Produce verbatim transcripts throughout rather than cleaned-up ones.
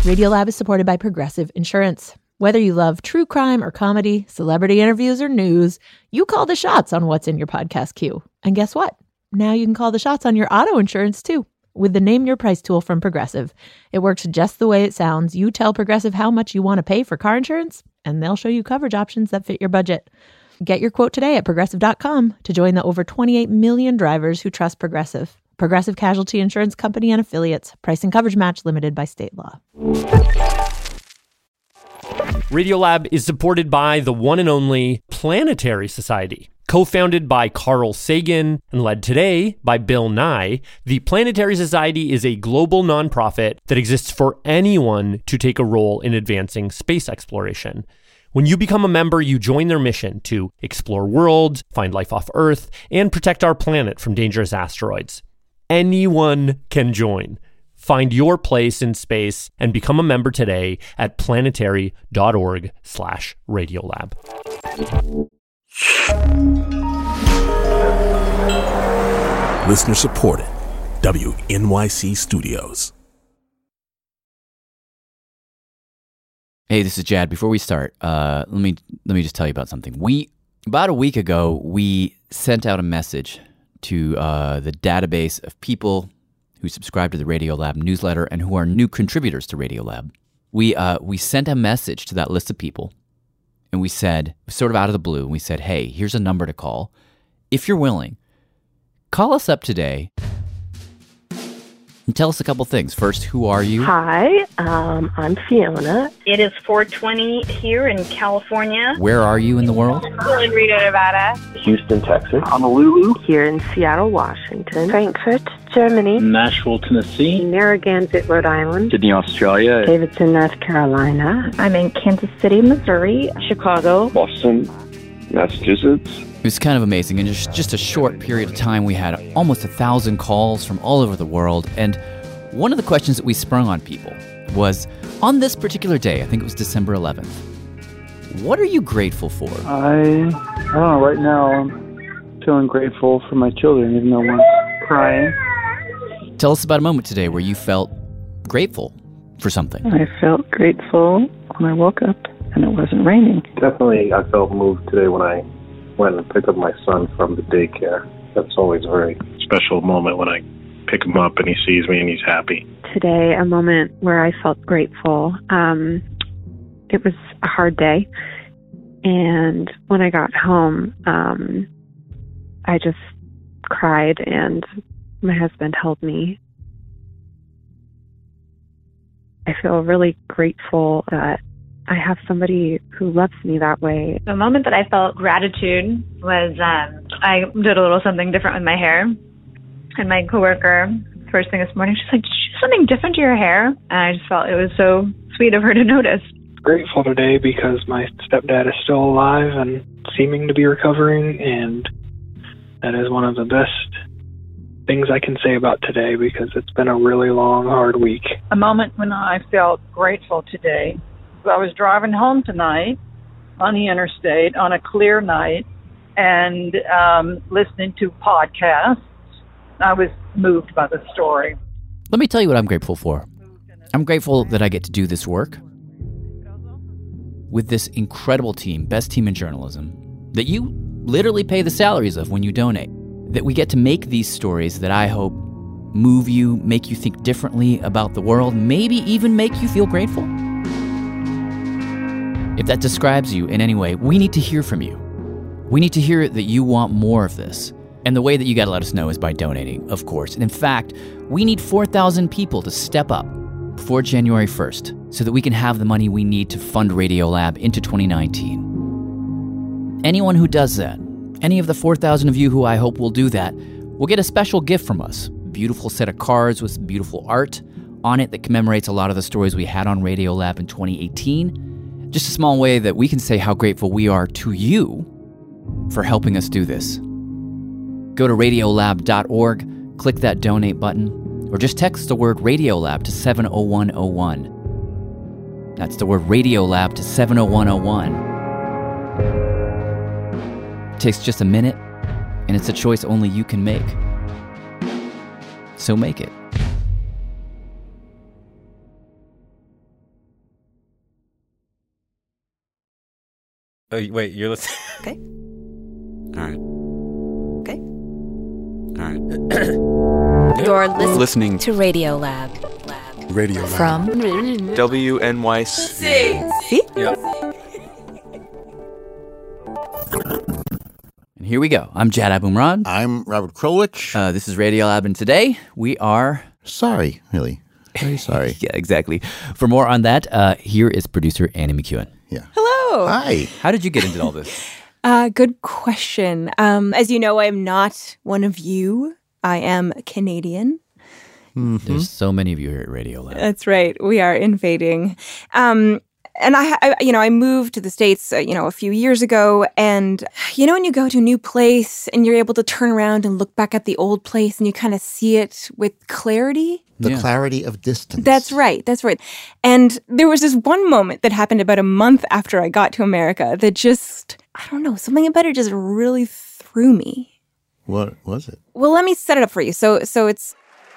Radiolab is supported by Progressive Insurance. Whether you love true crime or comedy, celebrity interviews or news, you call the shots on what's in your podcast queue. And guess what? Now you can call the shots on your auto insurance too with the Name Your Price tool from Progressive. It works just the way it sounds. You tell Progressive how much you want to pay for car insurance, and they'll show you coverage options that fit your budget. Get your quote today at progressive dot com to join the over twenty-eight million drivers who trust Progressive. Progressive Casualty Insurance Company and Affiliates. Price and coverage match limited by state law. Radiolab is supported by the one and only Planetary Society. Co-founded by Carl Sagan and led today by Bill Nye, the Planetary Society is a global nonprofit that exists for anyone to take a role in advancing space exploration. When you become a member, you join their mission to explore worlds, find life off Earth, and protect our planet from dangerous asteroids. Anyone can join. Find your place in space and become a member today at planetary.org slash Radiolab. Listener supported. W N Y C Studios. Hey, this is Jad. Before we start, uh, let me let me just tell you about something. We about a week ago we sent out a message to uh, the database of people who subscribe to the Radiolab newsletter and who are new contributors to Radiolab. We uh, we sent a message to that list of people, and we said, sort of out of the blue, we said, hey, here's a number to call. If you're willing, call us up today and tell us a couple things. First, who are you? Hi, um, I'm Fiona. It is four twenty here in California. Where are you in the world? In Reno, Nevada. Houston, Texas. Honolulu. Here in Seattle, Washington. Frankfurt, Germany. Nashville, Tennessee. Narragansett, Rhode Island. Sydney, Australia. Davidson, North Carolina. I'm in Kansas City, Missouri. Chicago. Boston, Massachusetts. It was kind of amazing. In just, just a short period of time, we had almost a thousand calls from all over the world. And one of the questions that we sprung on people was, on this particular day, I think it was December eleventh, what are you grateful for? I, I don't know, right now I'm feeling grateful for my children, even though one's crying. Tell us about a moment today where you felt grateful for something. I felt grateful when I woke up and it wasn't raining. Definitely I felt moved today when I went and picked up my son from the daycare. That's always a very special moment when I pick him up and he sees me and he's happy. Today, a moment where I felt grateful. Um, it was a hard day. And when I got home, um, I just cried and my husband held me. I feel really grateful that I have somebody who loves me that way. The moment that I felt gratitude was um, I did a little something different with my hair. And my coworker, first thing this morning, she's like, did you do something different to your hair? And I just felt it was so sweet of her to notice. Grateful today because my stepdad is still alive and seeming to be recovering. And that is one of the best things I can say about today because it's been a really long, hard week. A moment when I felt grateful today. I was driving home tonight on the interstate on a clear night and um, listening to podcasts. I was moved by the story. Let me tell you what I'm grateful for. I'm grateful that I get to do this work with this incredible team, best team in journalism, that you literally pay the salaries of when you donate. That we get to make these stories that I hope move you, make you think differently about the world, maybe even make you feel grateful. If that describes you in any way, we need to hear from you. We need to hear that you want more of this. And the way that you got to let us know is by donating, of course. And in fact, we need four thousand people to step up before January first so that we can have the money we need to fund Radiolab into twenty nineteen. Anyone who does that, any of the four thousand of you who I hope will do that, will get a special gift from us. A beautiful set of cards with beautiful art on it that commemorates a lot of the stories we had on Radiolab in twenty eighteen. Just a small way that we can say how grateful we are to you for helping us do this. Go to radiolab dot org, click that donate button, or just text the word Radiolab to seven oh one oh one. That's the word Radiolab to seven oh one oh one. It takes just a minute, and it's a choice only you can make. So make it. Oh, wait, you're listening. Okay. All right. Okay. All right. You're listening, Listening. to Radio Lab. Radio Lab. From W N Y C. See? Yep. And here we go. I'm Jad Abumrad. I'm Robert Krulwich. Uh, this is Radio Lab, and today we are... Sorry, really. Very sorry. Yeah, exactly. For more on that, uh, here is producer Annie McEwen. Yeah. Hello. Hi. How did you get into all this? Uh, good question. Um, as you know, I am not one of you. I am Canadian. Mm-hmm. There's so many of you here at Radio Lab. That's right. We are invading. Um, and I, I, you know, I moved to the States, uh, you know, a few years ago. And, you know, when you go to a new place and you're able to turn around and look back at the old place and you kind of see it with clarity. The Yeah. clarity of distance. That's right. That's right. And there was this one moment that happened about a month after I got to America that just, I don't know, something about it just really threw me. What was it? Well, let me set it up for you. So, so it's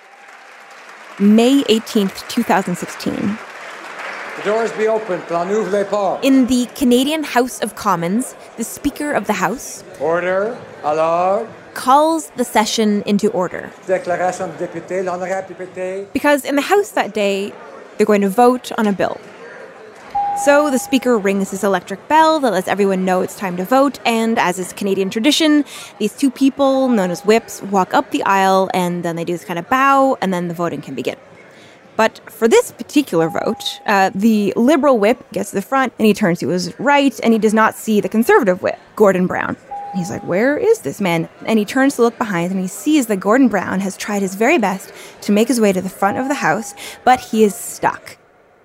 May eighteenth, twenty sixteen. The doors be open. Plan n'ouvrez pas. In the Canadian House of Commons, the Speaker of the House Order. Alors. calls the session into order. Déclaration de député. L'honorable député. Because in the House that day, they're going to vote on a bill. So the Speaker rings his electric bell that lets everyone know it's time to vote, and as is Canadian tradition, these two people, known as whips, walk up the aisle, and then they do this kind of bow, and then the voting can begin. But for this particular vote, uh, the Liberal whip gets to the front, and he turns to his right, and he does not see the Conservative whip, Gordon Brown. He's like, where is this man? And he turns to look behind him, and he sees that Gordon Brown has tried his very best to make his way to the front of the House, but he is stuck.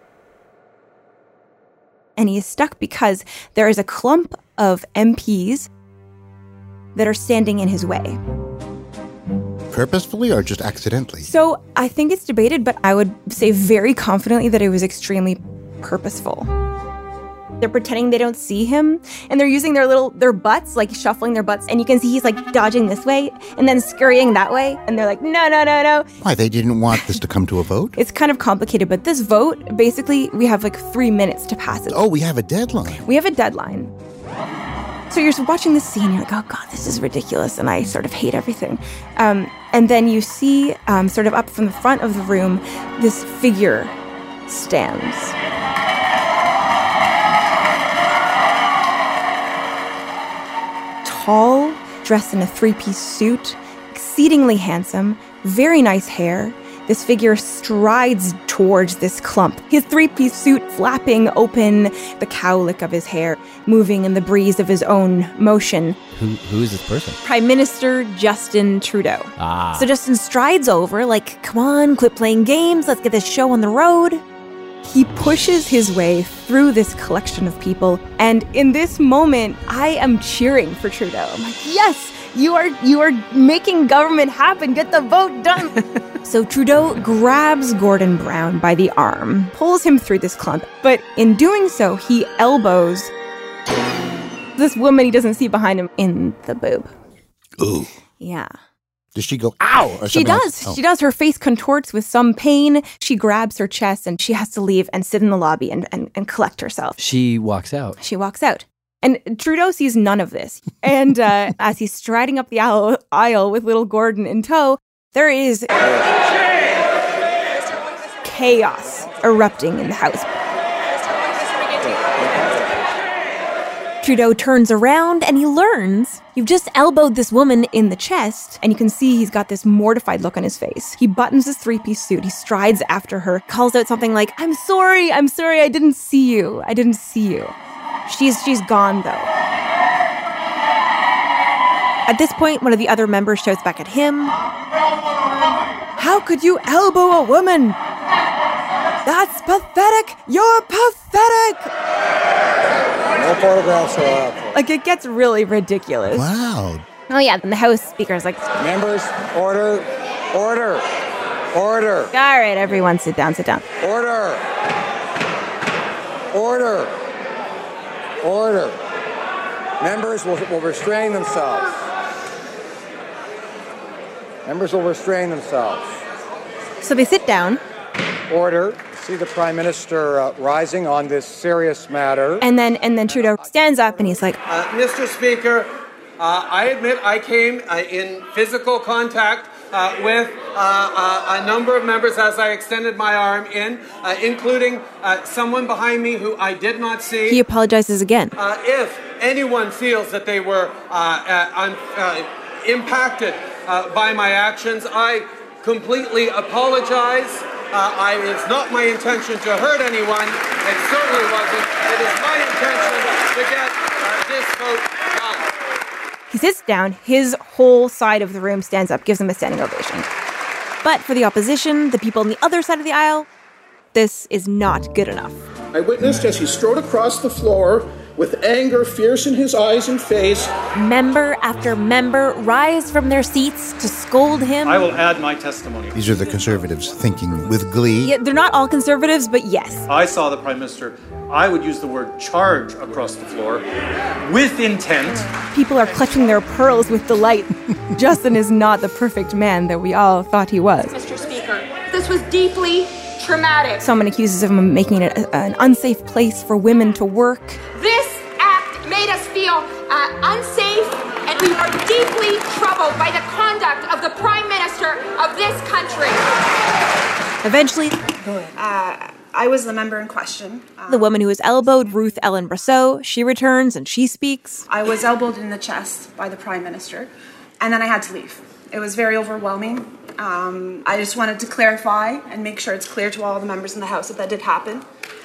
And he is stuck because there is a clump of M Ps that are standing in his way. Purposefully or just accidentally? So I think it's debated, but I would say very confidently that it was extremely purposeful. They're pretending they don't see him, and they're using their little, their butts, like shuffling their butts, and you can see he's like dodging this way and then scurrying that way, and they're like, no, no, no, no. Why, they didn't want this to come to a vote? It's kind of complicated, but this vote, basically, we have like three minutes to pass it. Oh, we have a deadline. We have a deadline. So you're watching this scene, you're like, oh God, this is ridiculous, and I sort of hate everything. Um, and then you see, um, sort of up from the front of the room, this figure stands. Tall, dressed in a three-piece suit, exceedingly handsome, very nice hair. This figure strides towards this clump, his three-piece suit flapping open, the cowlick of his hair moving in the breeze of his own motion. Who Who is this person? Prime Minister Justin Trudeau. Ah. So Justin strides over, like, come on, quit playing games, let's get this show on the road. He pushes his way through this collection of people, and in this moment, I am cheering for Trudeau. I'm like, yes, you are you are making government happen. Get the vote done. So Trudeau grabs Gordon Brown by the arm, pulls him through this clump, but in doing so, he elbows this woman he doesn't see behind him in the boob. Ooh. Yeah. Does she go, ow? Or She does. Like, oh. She does. Her face contorts with some pain. She grabs her chest and she has to leave and sit in the lobby and, and, and collect herself. She walks out. She walks out. And Trudeau sees none of this. And uh, as he's striding up the aisle, aisle with little Gordon in tow, there is chaos erupting in the House. Trudeau turns around and he learns you've just elbowed this woman in the chest, and you can see he's got this mortified look on his face. He buttons his three-piece suit, he strides after her, calls out something like, I'm sorry, I'm sorry, I didn't see you, I didn't see you. She's, she's gone though. At this point, one of the other members shouts back at him, how could you elbow a woman? That's pathetic! You're pathetic! No photographs are allowed. Like, it gets really ridiculous. Wow. Oh, yeah, and the House Speaker is like, Members, order, order, order. All right, everyone, sit down, sit down. Order. Order. Order. Members will, will restrain themselves. Members will restrain themselves. So they sit down. Order. see the Prime Minister uh, rising on this serious matter. And then and then Trudeau stands up and he's like, uh, Mister Speaker, uh, I admit I came uh, in physical contact uh, with uh, uh, a number of members as I extended my arm in, uh, including uh, someone behind me who I did not see. He apologizes again. Uh, if anyone feels that they were uh, uh, un- uh, impacted uh, by my actions, I completely apologize. Uh, I, it's not my intention to hurt anyone. It certainly wasn't. It is my intention to get uh, this vote done. He sits down. His whole side of the room stands up, gives him a standing ovation. But for the opposition, the people on the other side of the aisle, this is not good enough. I witnessed as he strode across the floor with anger fierce in his eyes and face. Member after member rise from their seats to scold him. I will add my testimony. These are the Conservatives thinking with glee. Yeah, they're not all Conservatives, but yes. I saw the Prime Minister, I would use the word charge across the floor with intent. People are clutching their pearls with delight. Justin is not the perfect man that we all thought he was. Mister Speaker, this was deeply traumatic. Someone accuses him of making it a, an unsafe place for women to work. This act made us feel uh, unsafe, and we are deeply troubled by the conduct of the Prime Minister of this country. Eventually, uh, I was the member in question. Uh, the woman who was elbowed, Ruth Ellen Brosseau, she returns and she speaks. I was elbowed in the chest by the Prime Minister, and then I had to leave. It was very overwhelming. Um, I just wanted to clarify and make sure it's clear to all the members in the House that that did happen.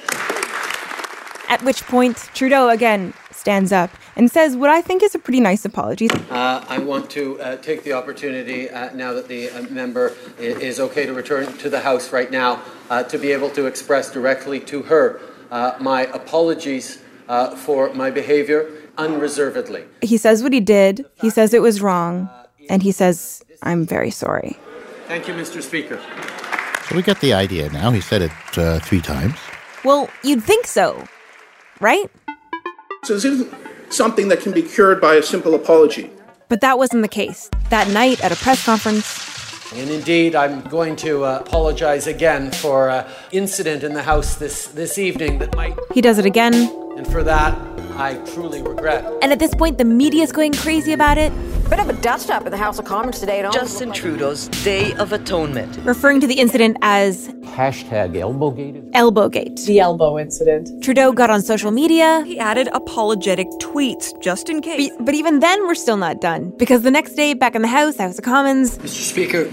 At which point, Trudeau again stands up and says what I think is a pretty nice apology. Uh, I want to uh, take the opportunity, uh, now that the uh, member is, is okay to return to the House right now, uh, to be able to express directly to her uh, my apologies uh, for my behavior unreservedly. He says what he did, he says it was wrong, and he says, I'm very sorry. Thank you, Mister Speaker. So we get the idea now. He said it uh, three times. Well, you'd think so, right? So this isn't something that can be cured by a simple apology. But that wasn't the case. That night at a press conference. And indeed, I'm going to uh, apologize again for an uh, incident in the House this, this evening that might... He does it again. And for that, I truly regret. And at this point, the media's going crazy about it. Bit of a dust-up in the House of Commons today. It Justin Trudeau's Day of Atonement. Referring to the incident as... Hashtag Elbowgate. Elbowgate. The elbow incident. Trudeau got on social media. He added apologetic tweets, just in case. But, but even then, we're still not done. Because the next day, back in the House, House of Commons... Mister Speaker,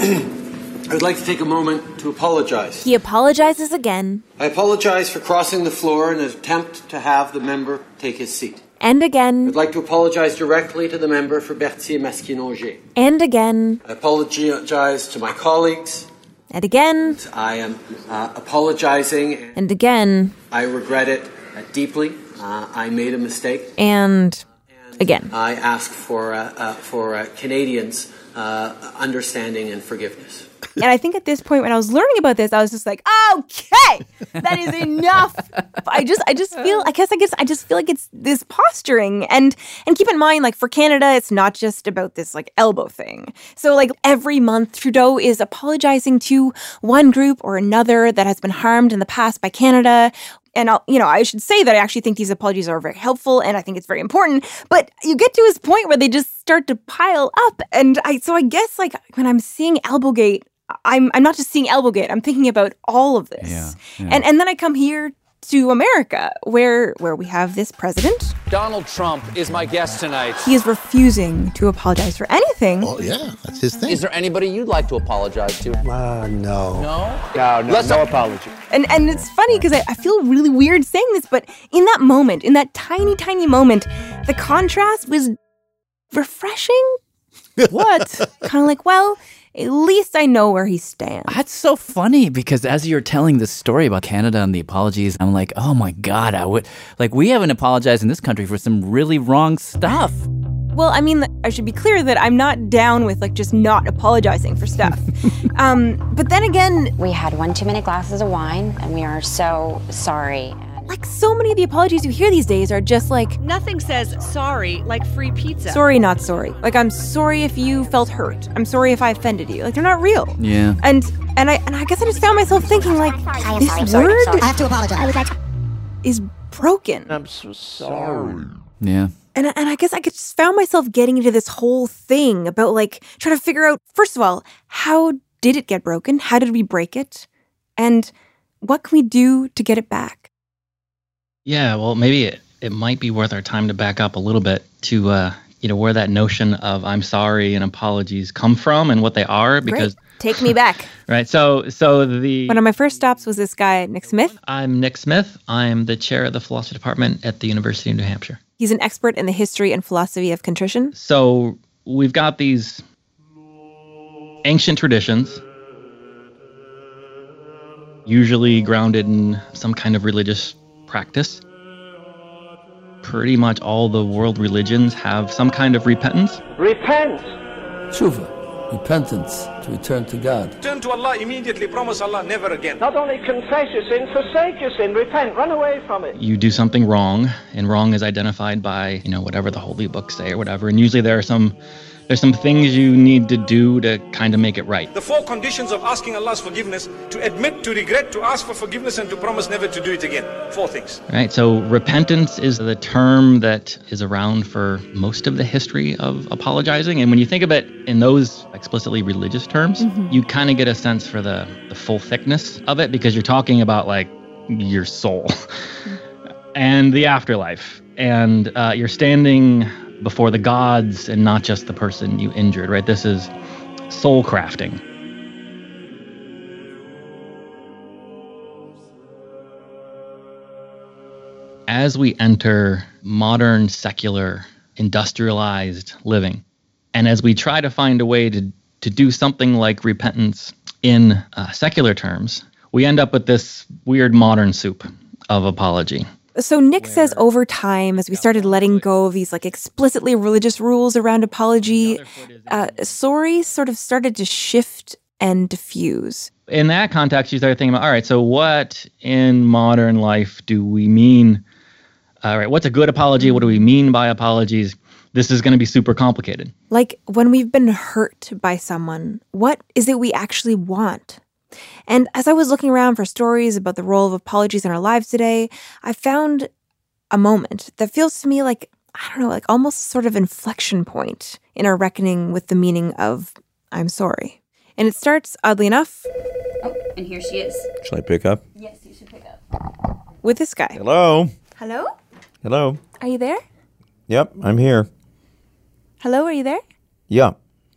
I would like to take a moment to apologize. He apologizes again. I apologize for crossing the floor in an attempt to have the member take his seat. And again. I'd like to apologize directly to the member for Berthier-Masquinongé. And again. I apologize to my colleagues. And again. I am uh, apologizing. And again. I regret it uh, deeply. Uh, I made a mistake. And again. I ask for uh, uh, for uh, Canadians' uh, understanding and forgiveness. And I think at this point, when I was learning about this, I was just like, okay, that is enough. I just, I just feel, I guess, I guess, I just feel like it's this posturing. And, and keep in mind, like for Canada, it's not just about this like elbow thing. So like every month, Trudeau is apologizing to one group or another that has been harmed in the past by Canada. And I'll, you know, I should say that I actually think these apologies are very helpful and I think it's very important. But you get to this point where they just start to pile up. And I, so I guess like when I'm seeing Elbowgate, I'm I'm not just seeing Elbowgate. I'm thinking about all of this. Yeah, yeah. And and then I come here to America, where where we have this president. Donald Trump is my guest tonight. He is refusing to apologize for anything. Oh, yeah, that's his thing. Is there anybody you'd like to apologize to? Uh, no. No? No, no, Let's no not- apology. And and it's funny because I, I feel really weird saying this, but in that moment, in that tiny, tiny moment, the contrast was refreshing. What? Kind of like, well, at least I know where he stands. That's so funny because as you're telling this story about Canada and the apologies, I'm like, oh my God, I would like we haven't apologized in this country for some really wrong stuff. Well, I mean, I should be clear that I'm not down with like just not apologizing for stuff. um, but then again, we had one too many glasses of wine, and we are so sorry. Like, so many of the apologies you hear these days are just like, nothing says sorry like free pizza. Sorry, not sorry. Like, I'm sorry if you felt hurt. I'm sorry if I offended you. Like, they're not real. Yeah. And and I and I guess I just found myself thinking, like, this sorry, I'm sorry, word I'm sorry. I have to apologize. I was like, is broken. I'm so sorry. Yeah. And and I guess I just found myself getting into this whole thing about, like, trying to figure out, first of all, how did it get broken? How did we break it? And what can we do to get it back? Yeah, well, maybe it, it might be worth our time to back up a little bit to, uh, you know, where that notion of I'm sorry and apologies come from and what they are. Because Great. Take me back. Right. So so the One of my first stops was this guy, Nick Smith. I'm Nick Smith. I'm the chair of the philosophy department at the University of New Hampshire. He's an expert in the history and philosophy of contrition. So we've got these ancient traditions, usually grounded in some kind of religious practice. Pretty much all the world religions have some kind of repentance. Repent! Tshuva, repentance, to return to God. Turn to Allah immediately, promise Allah never again. Not only confess your sin, forsake your sin, repent, run away from it. You do something wrong, and wrong is identified by, you know, whatever the holy books say or whatever, and usually there are some There's some things you need to do to kind of make it right. The four conditions of asking Allah's forgiveness: to admit, to regret, to ask for forgiveness, and to promise never to do it again. Four things. Right. So repentance is the term that is around for most of the history of apologizing. And when you think of it in those explicitly religious terms, mm-hmm. you kind of get a sense for the, the full thickness of it, because you're talking about like your soul mm-hmm. and the afterlife. And uh, you're standing before the gods and not just the person you injured, right? This is soul crafting. As we enter modern, secular, industrialized living, and as we try to find a way to, to do something like repentance in uh, secular terms, we end up with this weird modern soup of apology. So Nick says over time, as we started letting go of these like explicitly religious rules around apology, uh, sorry sort of started to shift and diffuse. In that context, you start thinking about, all right, so what in modern life do we mean? All right, what's a good apology? What do we mean by apologies? This is going to be super complicated. Like when we've been hurt by someone, what is it we actually want? And as I was looking around for stories about the role of apologies in our lives today, I found a moment that feels to me like, I don't know, like almost sort of inflection point in our reckoning with the meaning of I'm sorry. And it starts, oddly enough... Oh, and here she is. Shall I pick up? Yes, you should pick up. With this guy. Hello? Hello? Hello? Are you there? Yep, I'm here. Hello, are you there? Yeah.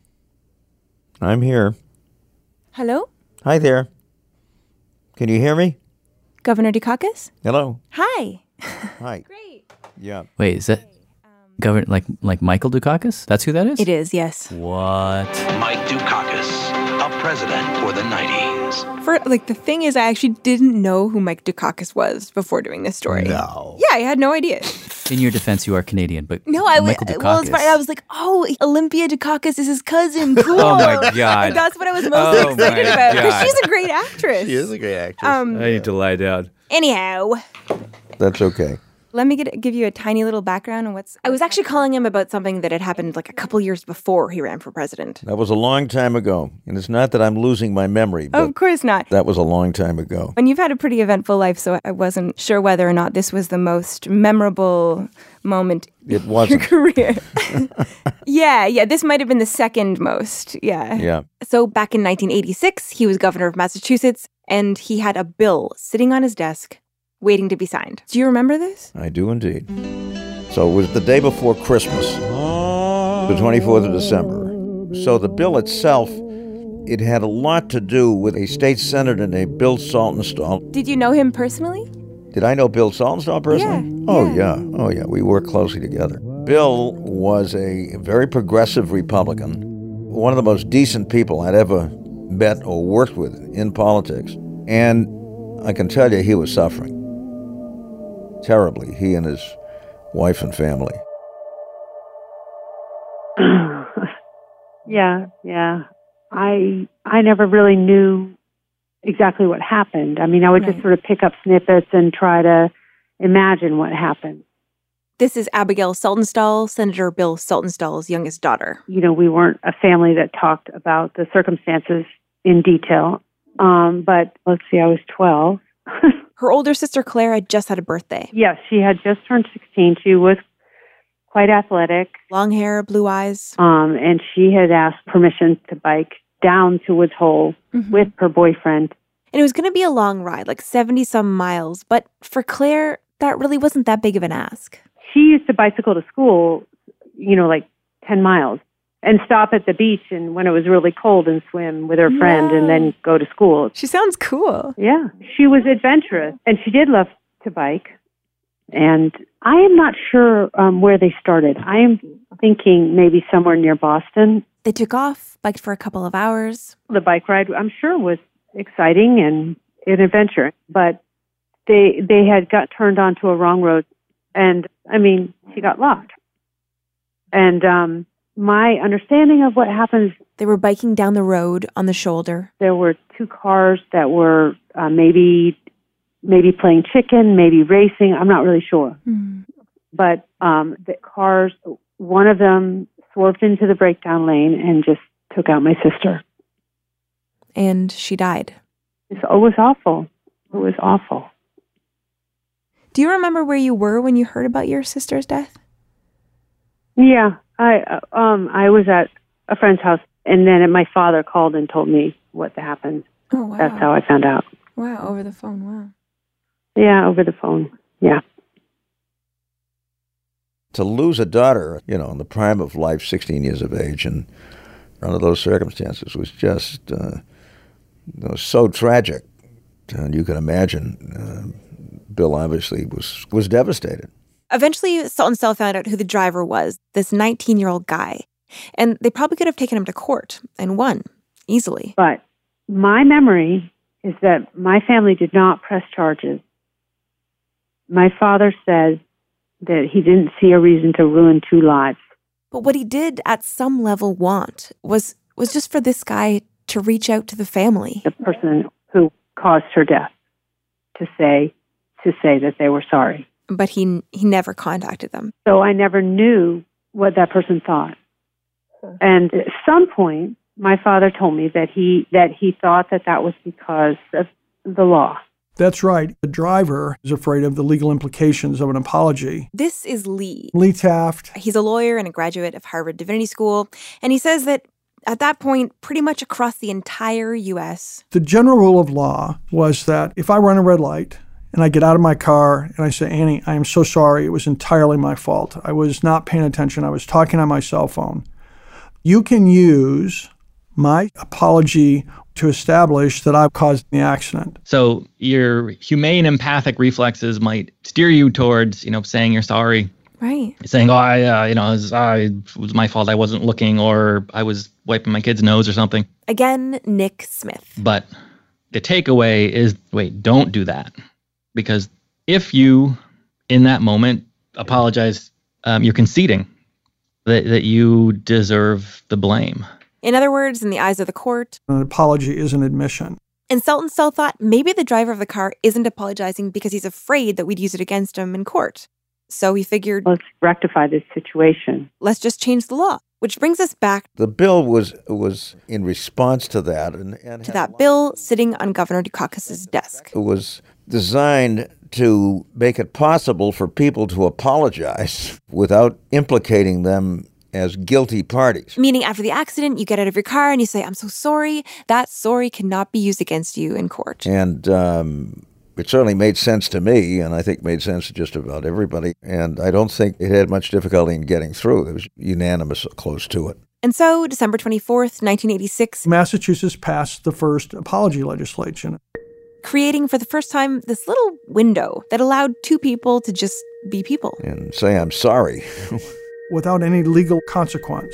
I'm here. Hello? Hi there. Can you hear me? Governor Dukakis? Hello. Hi. Hi. Great. Yeah. Wait, is that Governor like like Michael Dukakis? That's who that is? It is, yes. What? Mike Dukakis, a president for the nineties. For like the thing is, I actually didn't know who Mike Dukakis was before doing this story. No. Yeah, I had no idea. In your defense, you are Canadian, but no, I was. Michael Dukakis. Well, it's funny. I was like, oh, Olympia Dukakis is his cousin. Cool. Oh my god! And that's what I was most oh excited about because she's a great actress. She is a great actress. Um, I need to lie down. Anyhow, that's okay. Let me get, give you a tiny little background on what's... I was actually calling him about something that had happened like a couple years before he ran for president. That was a long time ago. And it's not that I'm losing my memory, but of course not. That was a long time ago. And you've had a pretty eventful life, so I wasn't sure whether or not this was the most memorable moment it in wasn't. your career. yeah, yeah, this might have been the second most, yeah. Yeah. So back in nineteen eighty-six, he was governor of Massachusetts, and he had a bill sitting on his desk waiting to be signed. Do you remember this? I do indeed. So it was the day before Christmas, the twenty-fourth of December. So the bill itself, it had a lot to do with a state senator named Bill Saltonstall. Did you know him personally? Did I know Bill Saltonstall personally? Yeah, oh, yeah. yeah. Oh, yeah. We worked closely together. Bill was a very progressive Republican, one of the most decent people I'd ever met or worked with in politics. And I can tell you he was suffering terribly, he and his wife and family. yeah, yeah. I I never really knew exactly what happened. I mean, I would right. just sort of pick up snippets and try to imagine what happened. This is Abigail Saltonstall, Senator Bill Saltonstall's youngest daughter. You know, we weren't a family that talked about the circumstances in detail. Um, but let's see, I was twelve. Her older sister Claire had just had a birthday. Yes, she had just turned sixteen. She was quite athletic. Long hair, blue eyes. Um, and she had asked permission to bike down to Woods Hole mm-hmm. with her boyfriend. And it was going to be a long ride, like seventy-some miles. But for Claire, that really wasn't that big of an ask. She used to bicycle to school, you know, like ten miles, and stop at the beach and when it was really cold and swim with her friend yeah. and then go to school. She sounds cool. Yeah. She was adventurous and she did love to bike. And I am not sure um, where they started. I am thinking maybe somewhere near Boston. They took off, biked for a couple of hours. The bike ride, I'm sure, was exciting and an adventure. But they they had got turned onto a wrong road. And, I mean, she got lost. And um, my understanding of what happens... They were biking down the road on the shoulder. There were two cars that were uh, maybe maybe playing chicken, maybe racing. I'm not really sure. Mm. But um, the cars, one of them swerved into the breakdown lane and just took out my sister. And she died. It was awful. It was awful. Do you remember where you were when you heard about your sister's death? Yeah, I uh, um I was at a friend's house, and then my father called and told me what happened. Oh, wow. That's how I found out. Wow, over the phone, wow. Yeah, over the phone, yeah. To lose a daughter, you know, in the prime of life, sixteen years of age, and under those circumstances was just uh, you know, so tragic. And you can imagine... Uh, Bill obviously was, was devastated. Eventually, Saltonstall found out who the driver was, this nineteen-year-old guy. And they probably could have taken him to court and won, easily. But my memory is that my family did not press charges. My father says that he didn't see a reason to ruin two lives. But what he did at some level want was, was just for this guy to reach out to the family. The person who caused her death, to say... to say that they were sorry. But he he never contacted them. So I never knew what that person thought. And at some point, my father told me that he that he thought that that was because of the law. That's right. The driver is afraid of the legal implications of an apology. This is Lee. Lee Taft. He's a lawyer and a graduate of Harvard Divinity School. And he says that at that point, pretty much across the entire U S, the general rule of law was that if I run a red light, and I get out of my car and I say, Annie, I am so sorry. It was entirely my fault. I was not paying attention. I was talking on my cell phone. You can use my apology to establish that I've caused the accident. So your humane empathic reflexes might steer you towards, you know, saying you're sorry. Right. Saying, oh, I, uh, you know, it was, uh, it was my fault. I wasn't looking, or I was wiping my kid's nose or something. Again, Nick Smith. But the takeaway is, wait, don't do that. Because if you, in that moment, apologize, um, you're conceding that, that you deserve the blame. In other words, in the eyes of the court, an apology is an admission. And Saltonstall thought maybe the driver of the car isn't apologizing because he's afraid that we'd use it against him in court. So he figured, let's rectify this situation. Let's just change the law. Which brings us back. The bill was was in response to that. And, and to that bill sitting on Governor Dukakis's desk. It was designed to make it possible for people to apologize without implicating them as guilty parties. Meaning after the accident, you get out of your car and you say, I'm so sorry. That sorry cannot be used against you in court. And um, it certainly made sense to me, and I think made sense to just about everybody. And I don't think it had much difficulty in getting through. It was unanimous close to it. And so, December twenty-fourth, nineteen eighty-six, Massachusetts passed the first apology legislation, creating for the first time this little window that allowed two people to just be people. And say, I'm sorry. Without any legal consequence.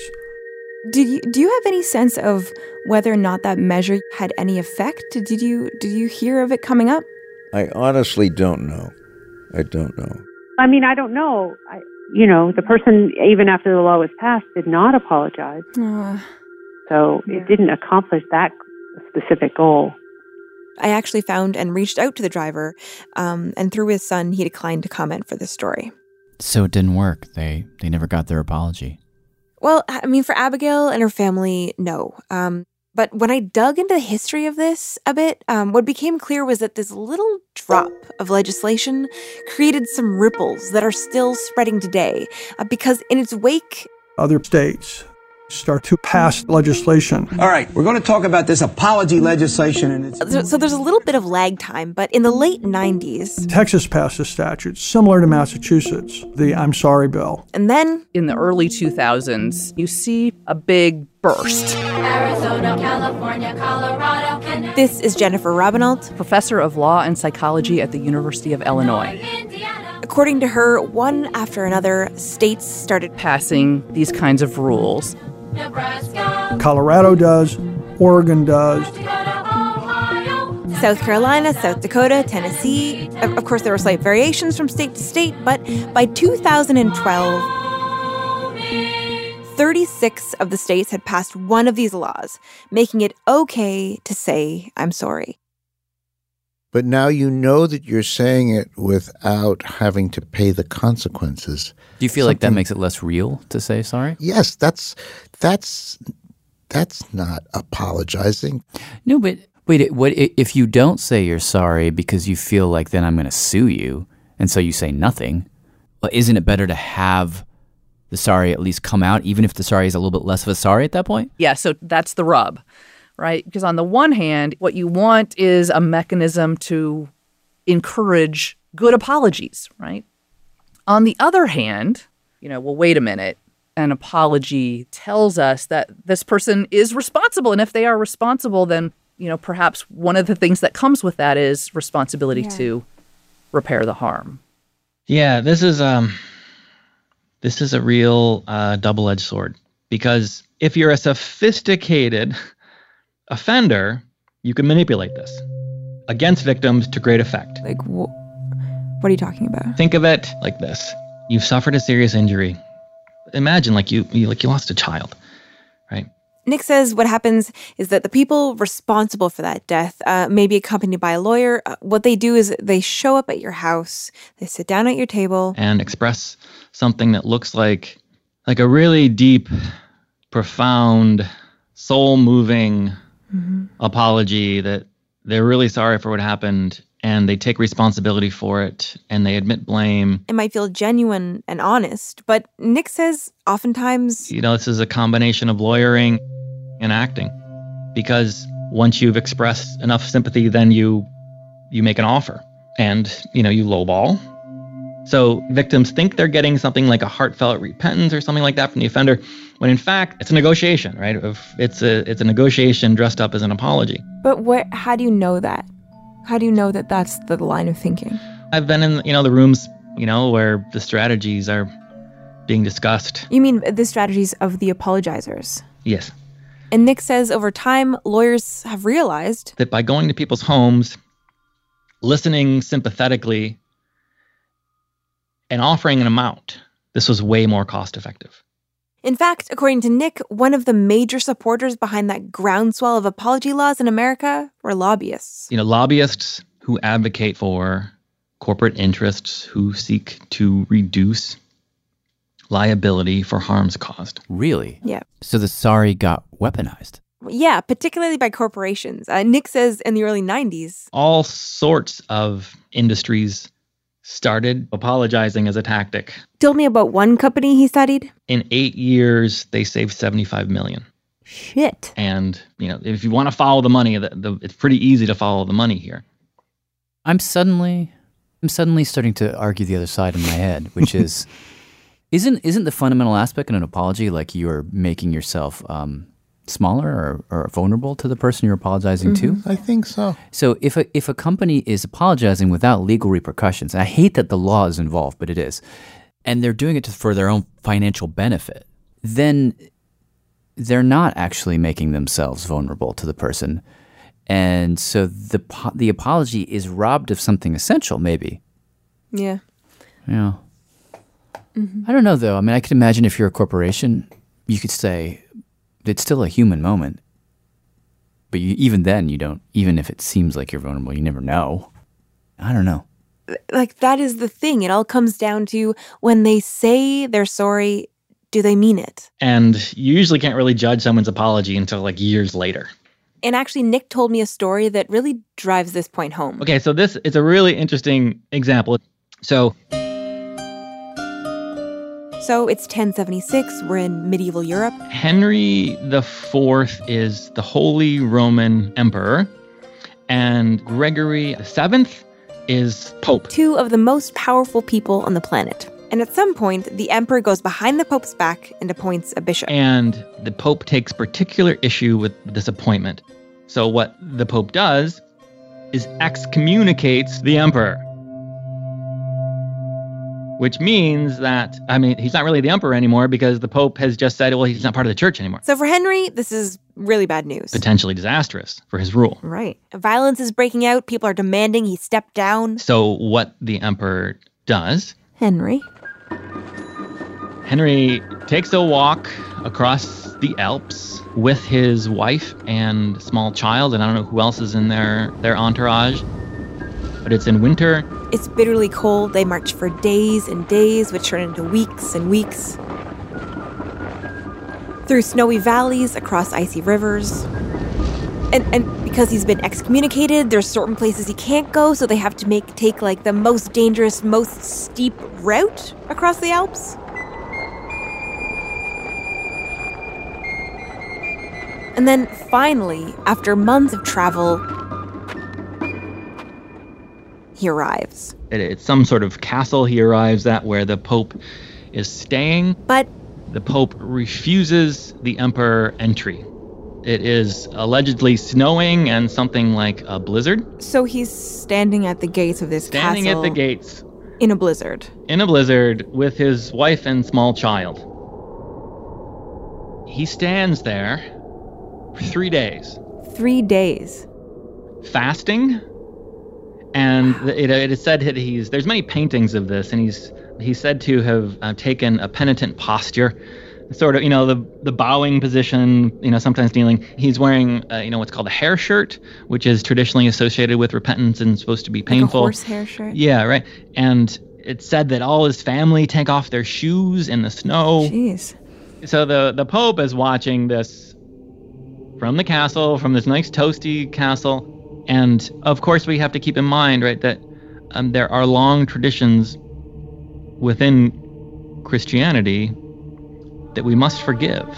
Did you do you have any sense of whether or not that measure had any effect? Did you did you hear of it coming up? I honestly don't know. I don't know. I mean, I don't know. I, you know, the person, even after the law was passed, did not apologize. Uh, so yeah. It didn't accomplish that specific goal. I actually found and reached out to the driver, um, and through his son, he declined to comment for this story. So it didn't work. They they never got their apology. Well, I mean, for Abigail and her family, no. Um, but when I dug into the history of this a bit, um, what became clear was that this little drop of legislation created some ripples that are still spreading today, uh, because in its wake, other states start to pass legislation. All right, we're going to talk about this apology legislation. and it's So, so there's a little bit of lag time, but in the late nineties... Texas passed a statute similar to Massachusetts, the I'm Sorry Bill. And then... in the early two thousands, you see a big burst. Arizona, California, Colorado, Canada. This is Jennifer Robinault, professor of law and psychology at the University of Illinois. According to her, one after another, states started passing these kinds of rules. Nebraska, Colorado does, Oregon does. South Carolina, South Dakota, Tennessee. Of course, there were slight variations from state to state, but by two thousand twelve, thirty-six of the states had passed one of these laws, making it okay to say, I'm sorry. But now you know that you're saying it without having to pay the consequences. Do you feel Something, like that makes it less real to say sorry? Yes, that's that's that's not apologizing. No, but wait, what if you don't say you're sorry because you feel like then I'm going to sue you, and so you say nothing? Well, isn't it better to have the sorry at least come out, even if the sorry is a little bit less of a sorry at that point? Yeah, so that's the rub. Right? Because on the one hand, what you want is a mechanism to encourage good apologies, right? On the other hand, you know, well, wait a minute. An apology tells us that this person is responsible. And if they are responsible, then, you know, perhaps one of the things that comes with that is responsibility yeah. to repair the harm. Yeah, this is um, this is a real uh, double-edged sword. Because if you're a sophisticated offender, you can manipulate this against victims to great effect. Like, wh- what are you talking about? Think of it like this. You've suffered a serious injury. Imagine like you, you like you lost a child, right? Nick says what happens is that the people responsible for that death, uh, maybe accompanied by a lawyer, uh, what they do is they show up at your house, they sit down at your table, and express something that looks like like a really deep, profound, soul-moving Mm-hmm. apology, that they're really sorry for what happened and they take responsibility for it and they admit blame. It might feel genuine and honest, but Nick says oftentimes, you know, this is a combination of lawyering and acting, because once you've expressed enough sympathy, then you you make an offer and, you know, you lowball. So victims think they're getting something like a heartfelt repentance or something like that from the offender, when in fact it's a negotiation, right? It's a it's a negotiation dressed up as an apology. But what? How do you know that? How do you know that that's the line of thinking? I've been in, you know, the rooms, you know, where the strategies are being discussed. You mean the strategies of the apologizers? Yes. And Nick says over time, lawyers have realized that by going to people's homes, listening sympathetically, and offering an amount, this was way more cost effective. In fact, according to Nick, one of the major supporters behind that groundswell of apology laws in America were lobbyists. You know, lobbyists who advocate for corporate interests, who seek to reduce liability for harms caused. Really? Yeah. So the sorry got weaponized? Yeah, particularly by corporations. Uh, Nick says in the early nineties, all sorts of industries started apologizing as a tactic. Told me about one company he studied. In eight years, they saved seventy-five million dollars. Shit. And, you know, if you want to follow the money, the, the, it's pretty easy to follow the money here. I'm suddenly, I'm suddenly starting to argue the other side in my head, which is, isn't isn't the fundamental aspect in an apology like you're making yourself um, smaller or, or vulnerable to the person you're apologizing mm-hmm. to? I think so. So if a, if a company is apologizing without legal repercussions, and I hate that the law is involved, but it is, and they're doing it to, for their own financial benefit, then they're not actually making themselves vulnerable to the person. And so the the apology is robbed of something essential, maybe. Yeah. Yeah. Mm-hmm. I don't know, though. I mean, I could imagine if you're a corporation, you could say, it's still a human moment. But you, even then, you don't, even if it seems like you're vulnerable, you never know. I don't know. Like, that is the thing. It all comes down to when they say they're sorry, do they mean it? And you usually can't really judge someone's apology until like years later. And actually, Nick told me a story that really drives this point home. Okay, so this is a really interesting example. So... So it's ten seventy-six, we're in medieval Europe. Henry the Fourth is the Holy Roman Emperor, and Gregory the Seventh is Pope. Two of the most powerful people on the planet. And at some point, the emperor goes behind the Pope's back and appoints a bishop. And the Pope takes particular issue with this appointment. So what the Pope does is excommunicates the emperor. Which means that, I mean, he's not really the emperor anymore because the Pope has just said, well, he's not part of the church anymore. So for Henry, this is really bad news. Potentially disastrous for his rule. Right. Violence is breaking out. People are demanding he step down. So what the emperor does... Henry. Henry takes a walk across the Alps with his wife and small child, and I don't know who else is in their, their entourage. But it's in winter. It's bitterly cold. They march for days and days, which turn into weeks and weeks. Through snowy valleys, across icy rivers. And and because he's been excommunicated, there's certain places he can't go, so they have to make take like the most dangerous, most steep route across the Alps. And then finally, after months of travel, he arrives. It, it's some sort of castle he arrives at where the Pope is staying. But the Pope refuses the emperor entry. It is allegedly snowing and something like a blizzard. So he's standing at the gates of this standing castle. Standing at the gates. In a blizzard. In a blizzard with his wife and small child. He stands there for three days. Three days. Fasting. And it, it is said that he's, there's many paintings of this, and he's he's said to have uh, taken a penitent posture, sort of, you know, the the bowing position, you know, sometimes kneeling. He's wearing, uh, you know, what's called a hair shirt, which is traditionally associated with repentance and supposed to be painful. Like a horse hair shirt? Yeah, right. And it's said that all his family take off their shoes in the snow. Jeez. So the, the Pope is watching this from the castle, from this nice toasty castle. And, of course, we have to keep in mind, right, that um, there are long traditions within Christianity that we must forgive.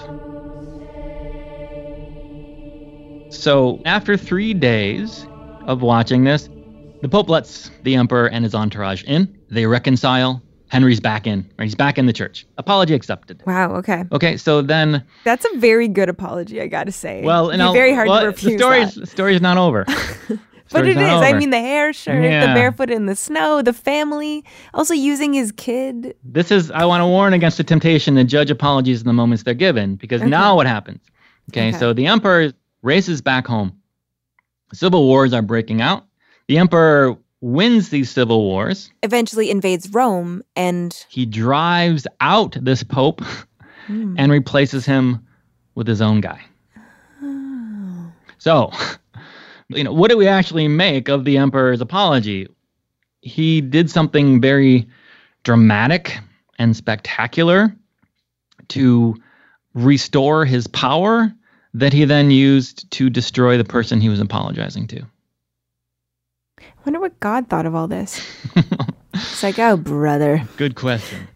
So, after three days of watching this, the Pope lets the emperor and his entourage in. They reconcile. Henry's back in. Right? He's back in the church. Apology accepted. Wow, okay. Okay, so then... That's a very good apology, I gotta say. Well, It'd be very hard well, to refuse the story's, that. The story's not over. But it is. Over. I mean, the hair shirt, yeah. the barefoot in the snow, the family, also using his kid. This is, I want to warn against the temptation to judge apologies in the moments they're given, because Okay. now what happens? Okay, Okay. so the emperor races back home. Civil wars are breaking out. The emperor wins these civil wars. Eventually invades Rome and... He drives out this pope Hmm. and replaces him with his own guy. Oh. So, you know, what do we actually make of the emperor's apology? He did something very dramatic and spectacular to restore his power that he then used to destroy the person he was apologizing to. I wonder what God thought of all this. It's like, oh, brother. Good question.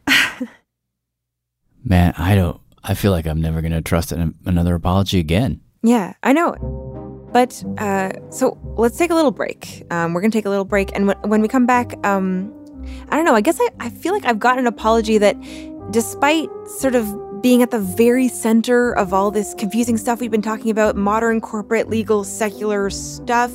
Man, I don't, I feel like I'm never going to trust an, another apology again. Yeah, I know. But, uh, so let's take a little break. Um, we're going to take a little break. And when, when we come back, um, I don't know, I guess I, I feel like I've got an apology that despite sort of being at the very center of all this confusing stuff we've been talking about, modern, corporate, legal, secular stuff,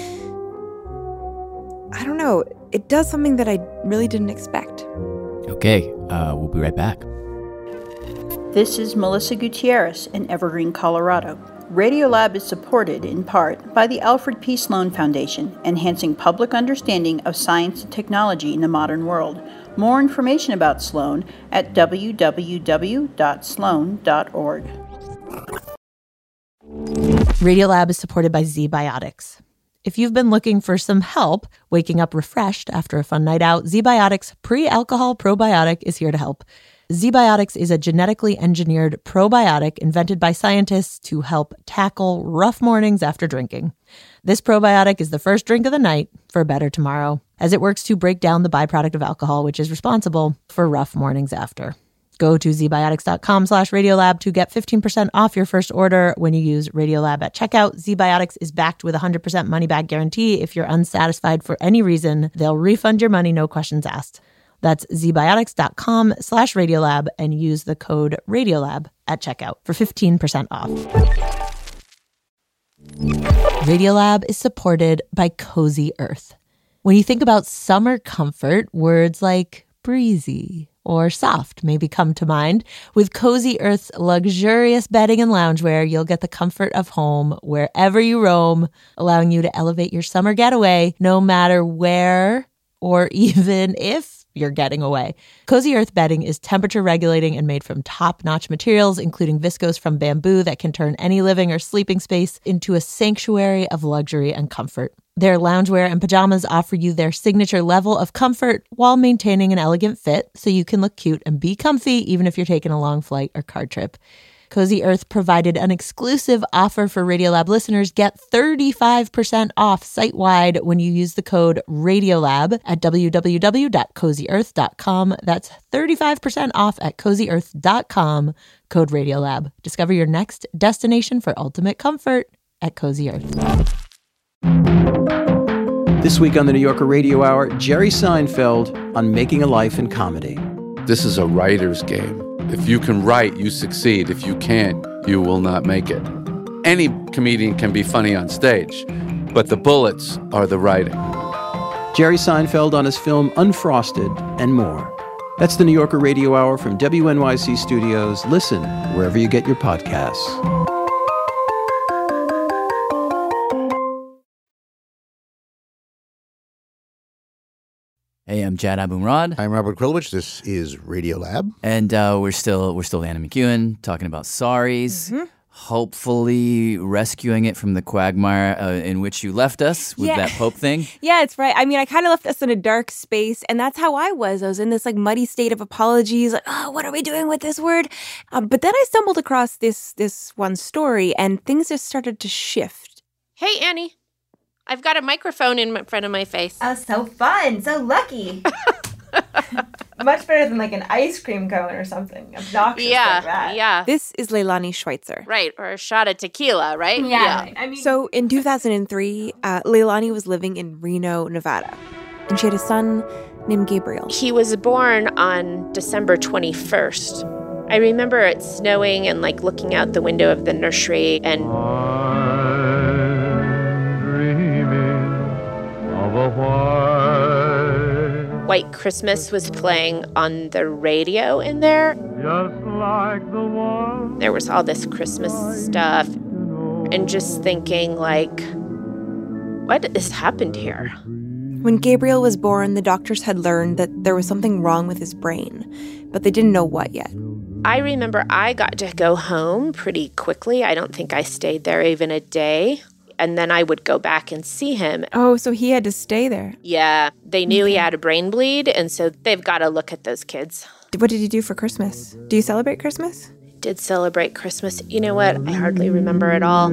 I don't know, it does something that I really didn't expect. Okay, uh, we'll be right back. This is Melissa Gutierrez in Evergreen, Colorado. Radiolab is supported in part by the Alfred P. Sloan Foundation, enhancing public understanding of science and technology in the modern world. More information about Sloan at w w w dot sloan dot org. Radiolab is supported by ZBiotics. If you've been looking for some help waking up refreshed after a fun night out, ZBiotics Pre-Alcohol Probiotic is here to help. ZBiotics is a genetically engineered probiotic invented by scientists to help tackle rough mornings after drinking. This probiotic is the first drink of the night for a better tomorrow, as it works to break down the byproduct of alcohol, which is responsible for rough mornings after. Go to zbiotics.com slash Radiolab to get fifteen percent off your first order when you use Radiolab at checkout. ZBiotics is backed with a one hundred percent money-back guarantee. If you're unsatisfied for any reason, they'll refund your money, no questions asked. That's zbiotics.com slash Radiolab and use the code Radiolab at checkout for fifteen percent off. Radiolab is supported by Cozy Earth. When you think about summer comfort, words like breezy or soft maybe come to mind. With Cozy Earth's luxurious bedding and loungewear, you'll get the comfort of home wherever you roam, allowing you to elevate your summer getaway no matter where or even if you're getting away. Cozy Earth bedding is temperature regulating and made from top-notch materials, including viscose from bamboo that can turn any living or sleeping space into a sanctuary of luxury and comfort. Their loungewear and pajamas offer you their signature level of comfort while maintaining an elegant fit, so you can look cute and be comfy even if you're taking a long flight or car trip. Cozy Earth provided an exclusive offer for Radiolab listeners. Get thirty-five percent off site-wide when you use the code Radiolab at w w w dot cozy earth dot com. That's thirty-five percent off at cozy earth dot com, code Radiolab. Discover your next destination for ultimate comfort at Cozy Earth. This week on the New Yorker Radio Hour, Jerry Seinfeld on making a life in comedy. This is a writer's game. If you can write, you succeed. If you can't, you will not make it. Any comedian can be funny on stage, but the bullets are the writing. Jerry Seinfeld on his film Unfrosted and more. That's the New Yorker Radio Hour from W N Y C Studios. Listen wherever you get your podcasts. Hey, I'm Jad Abumrad. I'm Robert Krulwich. This is Radiolab. And uh, we're still we're still Anna McEwen talking about sorries. Mm-hmm. Hopefully rescuing it from the quagmire uh, in which you left us with yeah. that Pope thing. Yeah, it's right. I mean, I kind of left us in a dark space, and that's how I was. I was in this like muddy state of apologies. Like, oh, what are we doing with this word? Um, but then I stumbled across this this one story, and things just started to shift. Hey, Annie. I've got a microphone in front of my face. Oh, so fun. So lucky. Much better than like an ice cream cone or something obnoxious yeah, like that. Yeah. This is Leilani Schweitzer. Right, or a shot of tequila, right? Yeah. yeah. I mean, so in two thousand three, uh, Leilani was living in Reno, Nevada, and she had a son named Gabriel. He was born on December twenty-first. I remember it snowing and like looking out the window of the nursery and... White Christmas was playing on the radio in there. Just like the one. There was all this Christmas stuff. And just thinking, like, what has happened here? When Gabriel was born, the doctors had learned that there was something wrong with his brain, but they didn't know what yet. I remember I got to go home pretty quickly. I don't think I stayed there even a day. And then I would go back and see him. Oh, so he had to stay there. Yeah. They knew okay. he had a brain bleed, and so they've got to look at those kids. What did you do for Christmas? Do you celebrate Christmas? Did celebrate Christmas. You know what? I hardly remember it all.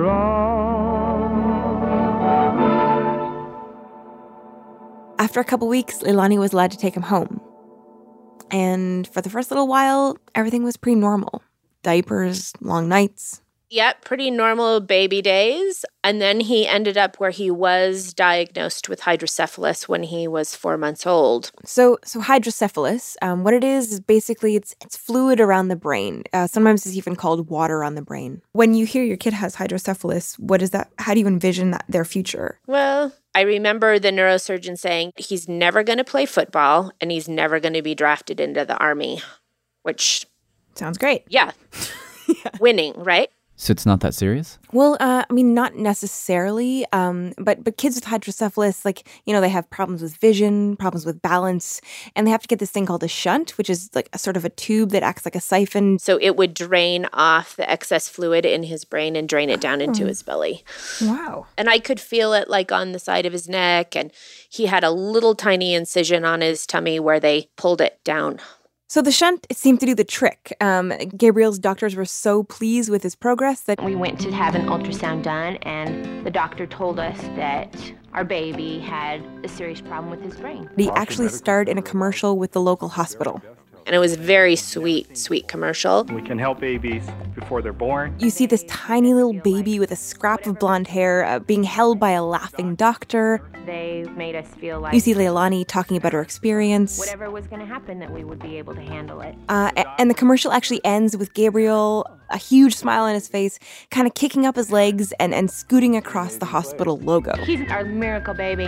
After a couple weeks, Leilani was allowed to take him home. And for the first little while, everything was pretty normal. Diapers, long nights. Yep, pretty normal baby days. And then he ended up where he was diagnosed with hydrocephalus when he was four months old. So so hydrocephalus, um, what it is is basically it's it's fluid around the brain. Uh, sometimes it's even called water on the brain. When you hear your kid has hydrocephalus, what is that? How do you envision that, their future? Well, I remember the neurosurgeon saying he's never going to play football and he's never going to be drafted into the Army, which... Sounds great. Yeah. yeah. Winning, right? So it's not that serious? Well, uh, I mean, not necessarily, um, but but kids with hydrocephalus, like, you know, they have problems with vision, problems with balance, and they have to get this thing called a shunt, which is like a sort of a tube that acts like a siphon. So it would drain off the excess fluid in his brain and drain it down into Oh. his belly. Wow. And I could feel it like on the side of his neck, and he had a little tiny incision on his tummy where they pulled it down. So the shunt, it seemed to do the trick. Um, Gabriel's doctors were so pleased with his progress that We went to have an ultrasound done, and the doctor told us that our baby had a serious problem with his brain. he actually starred in a commercial with the local hospital. And it was a very sweet, sweet commercial. We can help babies before they're born. You see this tiny little baby with a scrap of blonde hair uh, being held by a laughing doctor. They made us feel like You see Leilani talking about her experience. whatever was going to happen, that we would be able to handle it. Uh, a- and the commercial actually ends with Gabriel, a huge smile on his face, kind of kicking up his legs and, and scooting across the hospital logo. He's our miracle baby.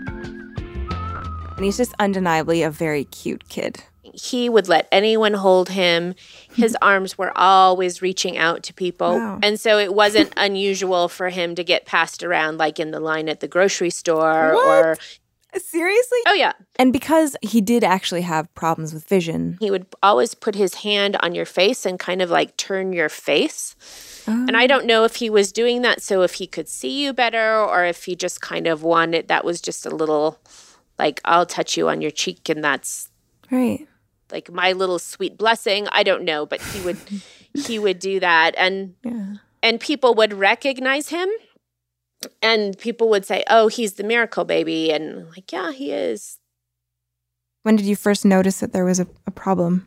And he's just undeniably a very cute kid. He would let anyone hold him. His arms were always reaching out to people. Wow. And so it wasn't unusual for him to get passed around like in the line at the grocery store or Seriously? Oh, yeah. And because he did actually have problems with vision, he would always put his hand on your face and kind of like turn your face. And I don't know if he was doing that so if he could see you better or if he just kind of wanted, that was just a little like, I'll touch you on your cheek and that's right. like my little sweet blessing. I don't know, but he would he would do that. And Yeah. and people would recognize him. And people would say, oh, he's the miracle baby. And I'm like, yeah, he is. When did you first notice that there was a, a problem?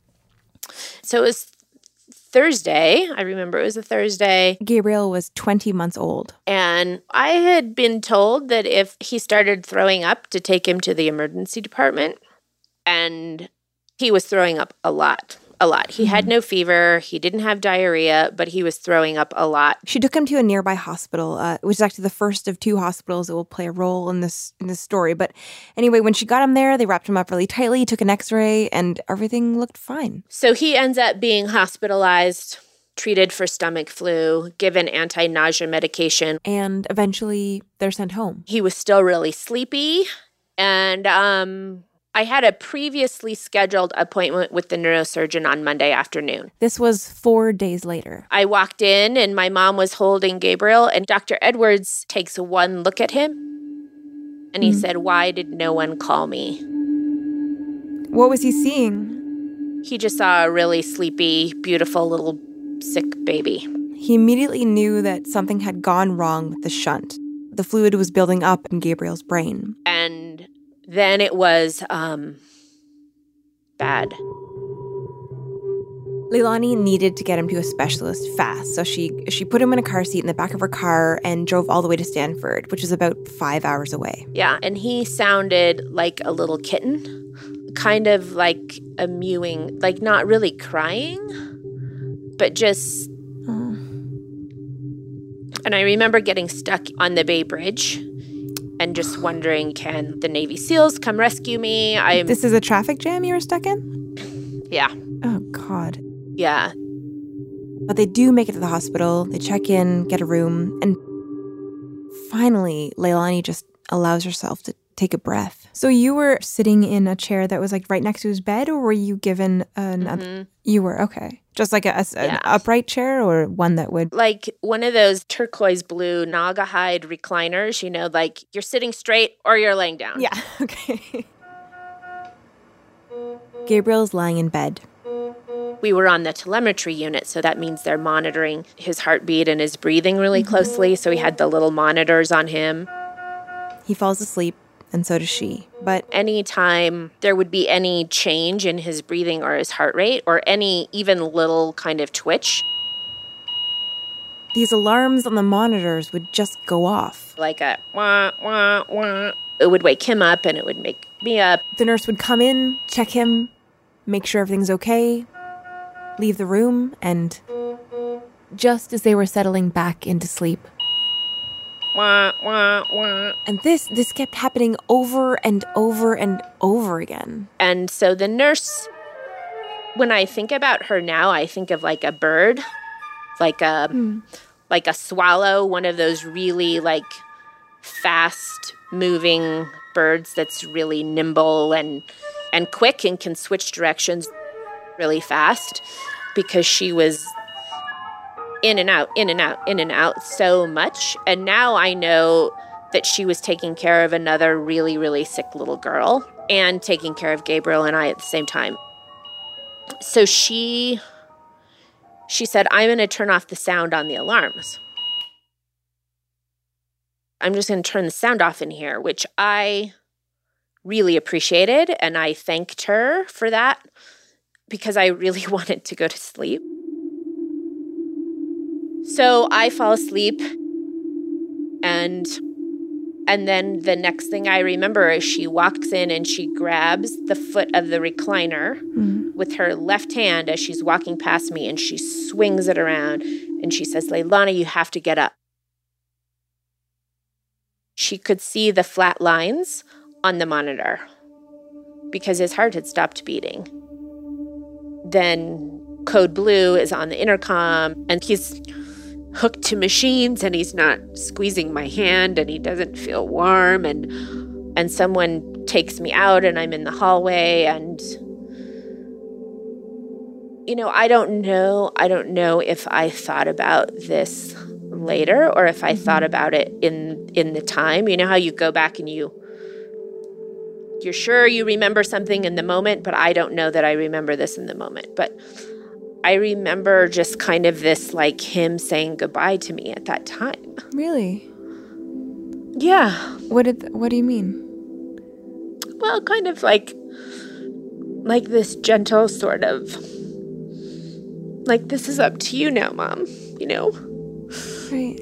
So it was Thursday. I remember it was a Thursday. Gabriel was twenty months old. And I had been told that if he started throwing up, to take him to the emergency department. And he was throwing up a lot, a lot. He had no fever. He didn't have diarrhea, but he was throwing up a lot. She took him to a nearby hospital, uh, which is actually the first of two hospitals that will play a role in this in this story. But anyway, when she got him there, they wrapped him up really tightly, took an x-ray, and everything looked fine. So he ends up being hospitalized, treated for stomach flu, given anti-nausea medication. And eventually, they're sent home. He was still really sleepy, and um, I had a previously scheduled appointment with the neurosurgeon on Monday afternoon. This was four days later. I walked in, and my mom was holding Gabriel, and Doctor Edwards takes one look at him, and he Mm. said, why did no one call me? What was he seeing? He just saw a really sleepy, beautiful little sick baby. He immediately knew that something had gone wrong with the shunt. The fluid was building up in Gabriel's brain. And then it was um, bad. Leilani needed to get him to a specialist fast, so she she put him in a car seat in the back of her car and drove all the way to Stanford, which is about five hours away. Yeah, and he sounded like a little kitten, kind of like a mewing, like not really crying, but just... Oh. And I remember getting stuck on the Bay Bridge and just wondering, can the Navy SEALs come rescue me? I'm This is a traffic jam you were stuck in? Yeah. Oh, God. Yeah. But they do make it to the hospital. They check in, get a room, and finally, Leilani just allows herself to take a breath. So you were sitting in a chair that was like right next to his bed, or were you given another? Mm-hmm. You were, okay. Just like a, a- an upright chair or one that would... Like one of those turquoise blue Naugahyde recliners, you know, like you're sitting straight or you're laying down. Yeah, okay. Gabriel's lying in bed. We were on the telemetry unit, so that means they're monitoring his heartbeat and his breathing really closely. So we had the little monitors on him. He falls asleep, and so does she. But anytime there would be any change in his breathing or his heart rate or any even little kind of twitch, these alarms on the monitors would just go off. like a wah, wah, wah, it would wake him up and it would make me up. The nurse would come in, check him, make sure everything's okay, leave the room, and just as they were settling back into sleep. Wah, wah, wah. And this this kept happening over and over and over again. And so the nurse, when I think about her now, I think of like a bird like a mm. like a swallow, one of those really like fast moving birds that's really nimble and and quick and can switch directions really fast, because she was in and out, in and out, in and out so much. And now I know that she was taking care of another really, really sick little girl and taking care of Gabriel and I at the same time. So she, she said, I'm going to turn off the sound on the alarms. I'm just going to turn the sound off in here, which I really appreciated. And I thanked her for that because I really wanted to go to sleep. So I fall asleep, and and then the next thing I remember is she walks in and she grabs the foot of the recliner mm-hmm. with her left hand as she's walking past me, and she swings it around and she says, Leilani, you have to get up. She could see the flat lines on the monitor because his heart had stopped beating. Then Code Blue is on the intercom, and he's hooked to machines, and he's not squeezing my hand, and he doesn't feel warm, and and someone takes me out, and I'm in the hallway, and you know, I don't know, I don't know if I thought about this later or if I thought about it in in the time. You know how you go back and you you're sure you remember something in the moment, but I don't know that I remember this in the moment. But I remember just kind of this, like, him saying goodbye to me at that time. Really? Yeah. What did? What do you mean? Well, kind of like, like this gentle sort of, like, this is up to you now, Mom, you know? Right.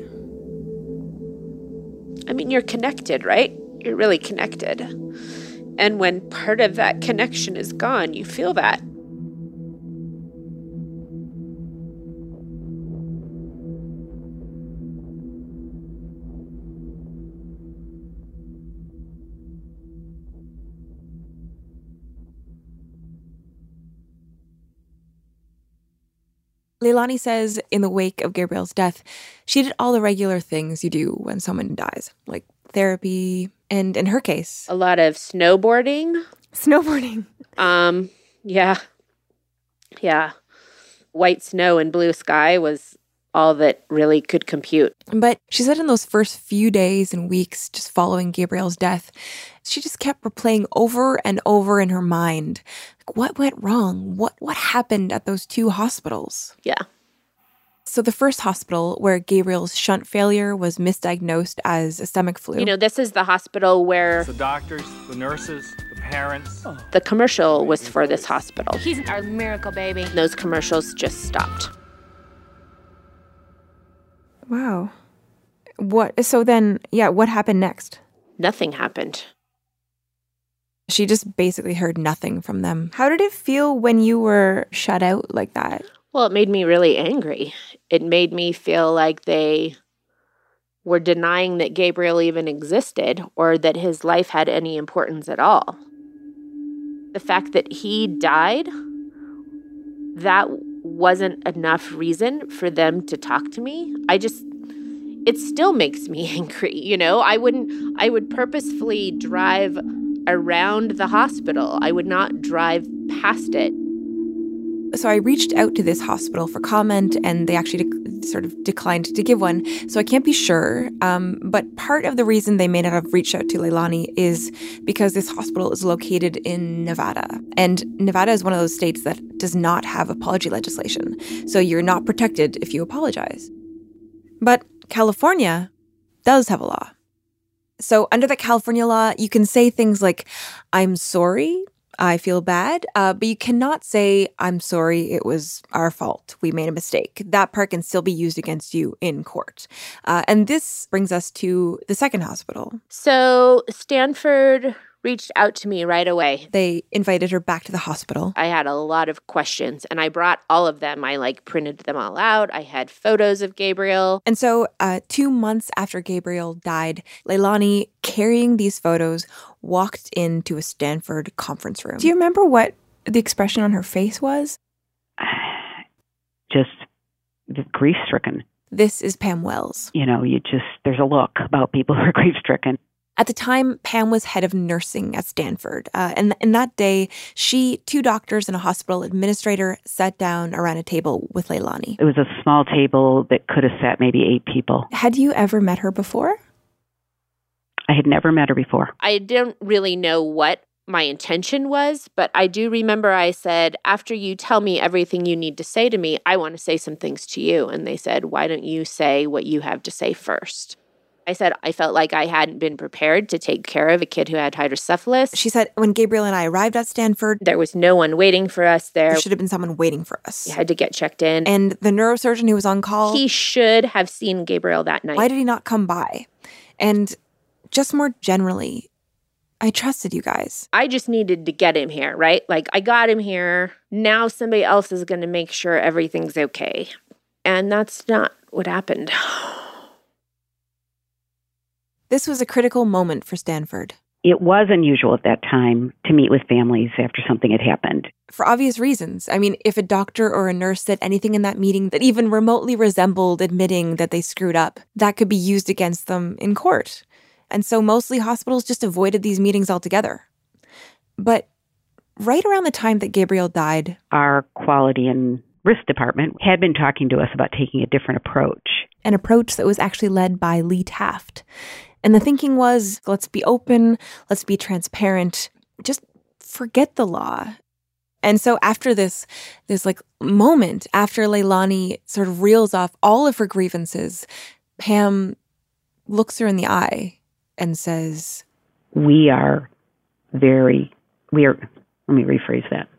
I mean, you're connected, right? You're really connected. And when part of that connection is gone, you feel that. Leilani says in the wake of Gabriel's death, she did all the regular things you do when someone dies, like therapy, and in her case, a lot of snowboarding. Snowboarding. Um, yeah. Yeah. White snow and blue sky was all that really could compute. But she said in those first few days and weeks just following Gabriel's death, she just kept replaying over and over in her mind, like, what went wrong? What what happened at those two hospitals? Yeah. So the first hospital where Gabriel's shunt failure was misdiagnosed as a stomach flu. You know, this is the hospital where the doctors, the nurses, the parents. The commercial was for this hospital. He's our miracle baby. Those commercials just stopped. Wow. What? So then, yeah, what happened next? Nothing happened. She just basically heard nothing from them. How did it feel when you were shut out like that? Well, it made me really angry. It made me feel like they were denying that Gabriel even existed or that his life had any importance at all. The fact that he died, that wasn't enough reason for them to talk to me. I just, it still makes me angry, you know? I wouldn't, I would purposefully drive around the hospital. I would not drive past it. So I reached out to this hospital for comment, and they actually de- sort of declined to give one. So I can't be sure. Um, but part of the reason they may not have reached out to Leilani is because this hospital is located in Nevada. And Nevada is one of those states that does not have apology legislation. So you're not protected if you apologize. But California does have a law. So under the California law, you can say things like, I'm sorry, I feel bad, uh, but you cannot say, I'm sorry, it was our fault, we made a mistake. That part can still be used against you in court. Uh, and this brings us to the second hospital. So Stanford reached out to me right away. They invited her back to the hospital. I had a lot of questions, and I brought all of them. I, like, printed them all out. I had photos of Gabriel. And so uh, two months after Gabriel died, Leilani, carrying these photos, walked into a Stanford conference room. Do you remember what the expression on her face was? Just grief-stricken. This is Pam Wells. You know, you just, there's a look about people who are grief-stricken. At the time, Pam was head of nursing at Stanford. Uh, and in that day, she, two doctors, and a hospital administrator sat down around a table with Leilani. It was a small table that could have sat maybe eight people. Had you ever met her before? I had never met her before. I don't really know what my intention was, but I do remember I said, after you tell me everything you need to say to me, I want to say some things to you. And they said, why don't you say what you have to say first? I said I felt like I hadn't been prepared to take care of a kid who had hydrocephalus. She said, when Gabriel and I arrived at Stanford, there was no one waiting for us there. There should have been someone waiting for us. You had to get checked in. And the neurosurgeon who was on call, he should have seen Gabriel that night. Why did he not come by? And just more generally, I trusted you guys. I just needed to get him here, right? Like, I got him here. Now somebody else is going to make sure everything's okay. And that's not what happened. This was a critical moment for Stanford. It was unusual at that time to meet with families after something had happened. For obvious reasons. I mean, if a doctor or a nurse said anything in that meeting that even remotely resembled admitting that they screwed up, that could be used against them in court. And so mostly hospitals just avoided these meetings altogether. But right around the time that Gabriel died, our quality and risk department had been talking to us about taking a different approach. An approach that was actually led by Lee Taft. And the thinking was, let's be open, let's be transparent, just forget the law. And so after this, this like moment, after Leilani sort of reels off all of her grievances, Pam looks her in the eye and says, we are very, we are, let me rephrase that.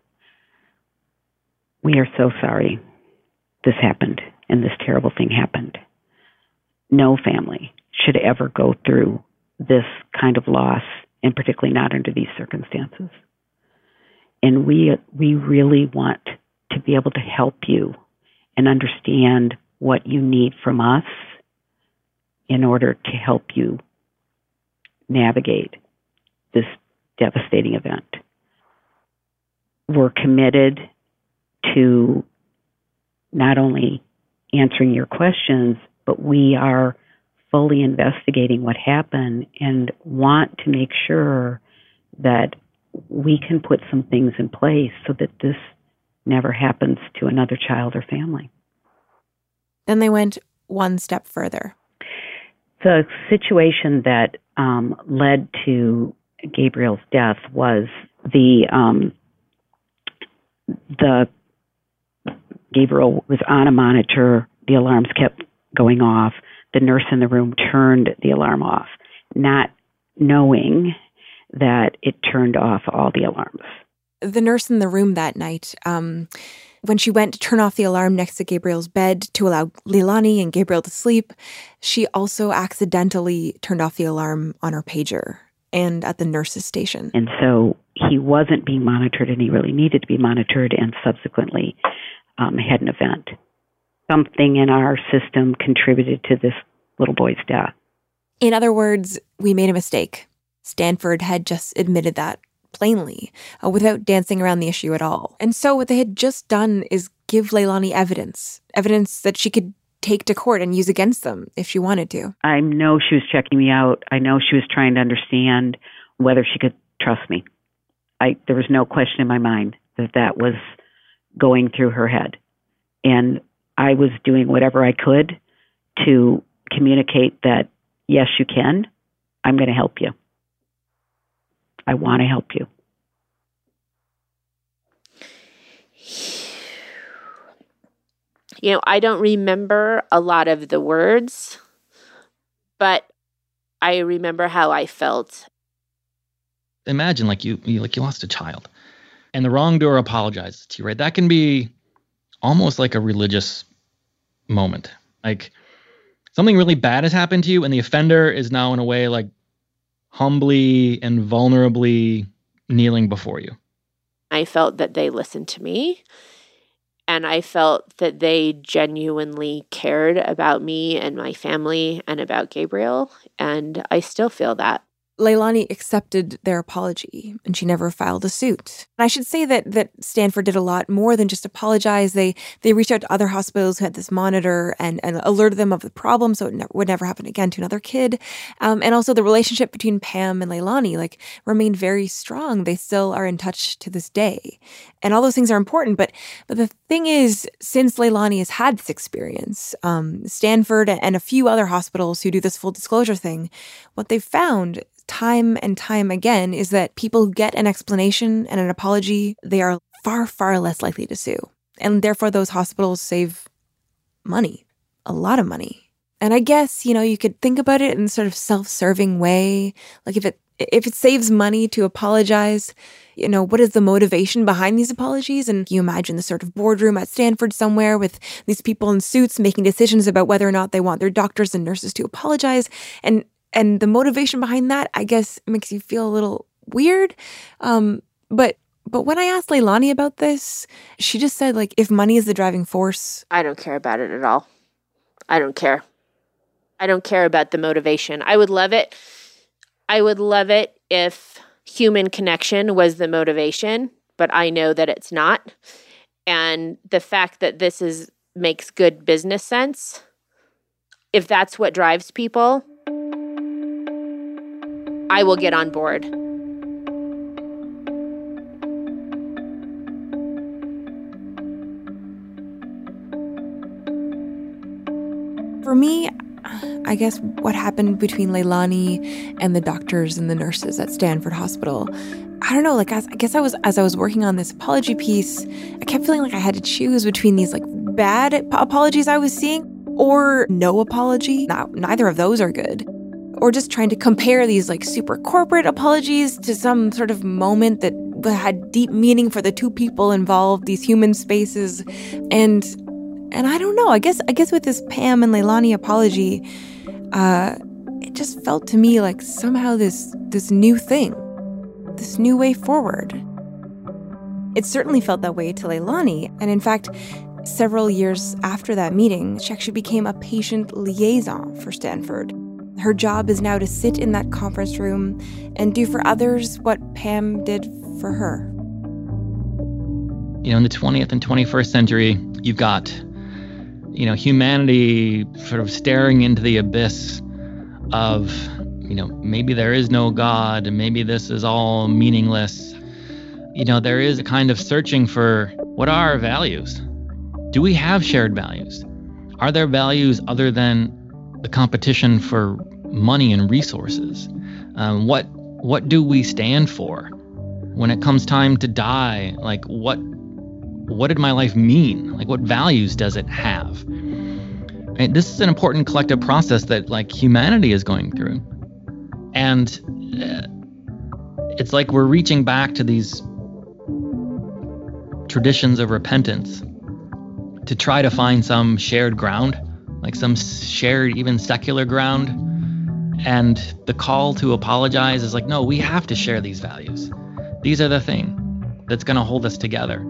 We are so sorry this happened and this terrible thing happened. No family should ever go through this kind of loss, and particularly not under these circumstances. And we we really want to be able to help you and understand what you need from us in order to help you navigate this devastating event. We're committed to not only answering your questions, but we are fully investigating what happened and want to make sure that we can put some things in place so that this never happens to another child or family. Then they went one step further. The situation that um, led to Gabriel's death was the um, the Gabriel was on a monitor. The alarms kept going off. The nurse in the room turned the alarm off, not knowing that it turned off all the alarms. The nurse in the room that night, um, when she went to turn off the alarm next to Gabriel's bed to allow Leilani and Gabriel to sleep, she also accidentally turned off the alarm on her pager and at the nurse's station. And so he wasn't being monitored, and he really needed to be monitored, and subsequently um, had an event. Something in our system contributed to this little boy's death. In other words, we made a mistake. Stanford had just admitted that plainly, uh, without dancing around the issue at all. And so what they had just done is give Leilani evidence, evidence that she could take to court and use against them if she wanted to. I know she was checking me out. I know she was trying to understand whether she could trust me. I, there was no question in my mind that that was going through her head. And I was doing whatever I could to communicate that, yes, you can. I'm going to help you. I want to help you. You know, I don't remember a lot of the words, but I remember how I felt. Imagine like you, you like you lost a child and the wrongdoer apologizes to you, right? That can be almost like a religious moment. Like something really bad has happened to you and the offender is now in a way like humbly and vulnerably kneeling before you. I felt that they listened to me, and I felt that they genuinely cared about me and my family and about Gabriel, and I still feel that. Leilani accepted their apology, and she never filed a suit. And I should say that that Stanford did a lot more than just apologize. They they reached out to other hospitals who had this monitor and, and alerted them of the problem so it ne- would never happen again to another kid. Um, and also the relationship between Pam and Leilani like remained very strong. They still are in touch to this day. And all those things are important. But but the thing is, since Leilani has had this experience, um, Stanford and a few other hospitals who do this full disclosure thing, what they've found time and time again is that people who get an explanation and an apology, they are far, far less likely to sue. And therefore, those hospitals save money, a lot of money. And I guess, you know, you could think about it in a sort of self-serving way. Like if it if it saves money to apologize, you know, what is the motivation behind these apologies? And you imagine the sort of boardroom at Stanford somewhere with these people in suits making decisions about whether or not they want their doctors and nurses to apologize. And And the motivation behind that, I guess, makes you feel a little weird. Um, but but when I asked Leilani about this, she just said, like, if money is the driving force. I don't care about it at all. I don't care. I don't care about the motivation. I would love it. I would love it if human connection was the motivation, but I know that it's not. And the fact that this is makes good business sense, if that's what drives people, I will get on board. For me, I guess what happened between Leilani and the doctors and the nurses at Stanford Hospital, I don't know, like as, I guess I was as I was working on this apology piece, I kept feeling like I had to choose between these like bad apologies I was seeing or no apology. Now, neither of those are good. Or just trying to compare these like super corporate apologies to some sort of moment that had deep meaning for the two people involved, these human spaces. And and I don't know, I guess I guess with this Pam and Leilani apology, uh, it just felt to me like somehow this this new thing, this new way forward. It certainly felt that way to Leilani. And in fact, several years after that meeting, she actually became a patient liaison for Stanford. Her job is now to sit in that conference room and do for others what Pam did for her. You know, in the twentieth and twenty-first century, you've got, you know, humanity sort of staring into the abyss of, you know, maybe there is no God and maybe this is all meaningless. You know, there is a kind of searching for what are our values? Do we have shared values? Are there values other than the competition for money and resources? Um, what what do we stand for when it comes time to die? Like what what did my life mean? Like what values does it have? And this is an important collective process that like humanity is going through, and uh, it's like we're reaching back to these traditions of repentance to try to find some shared ground, like some shared, even secular ground. And the call to apologize is like, no, we have to share these values. These are the thing that's going to hold us together.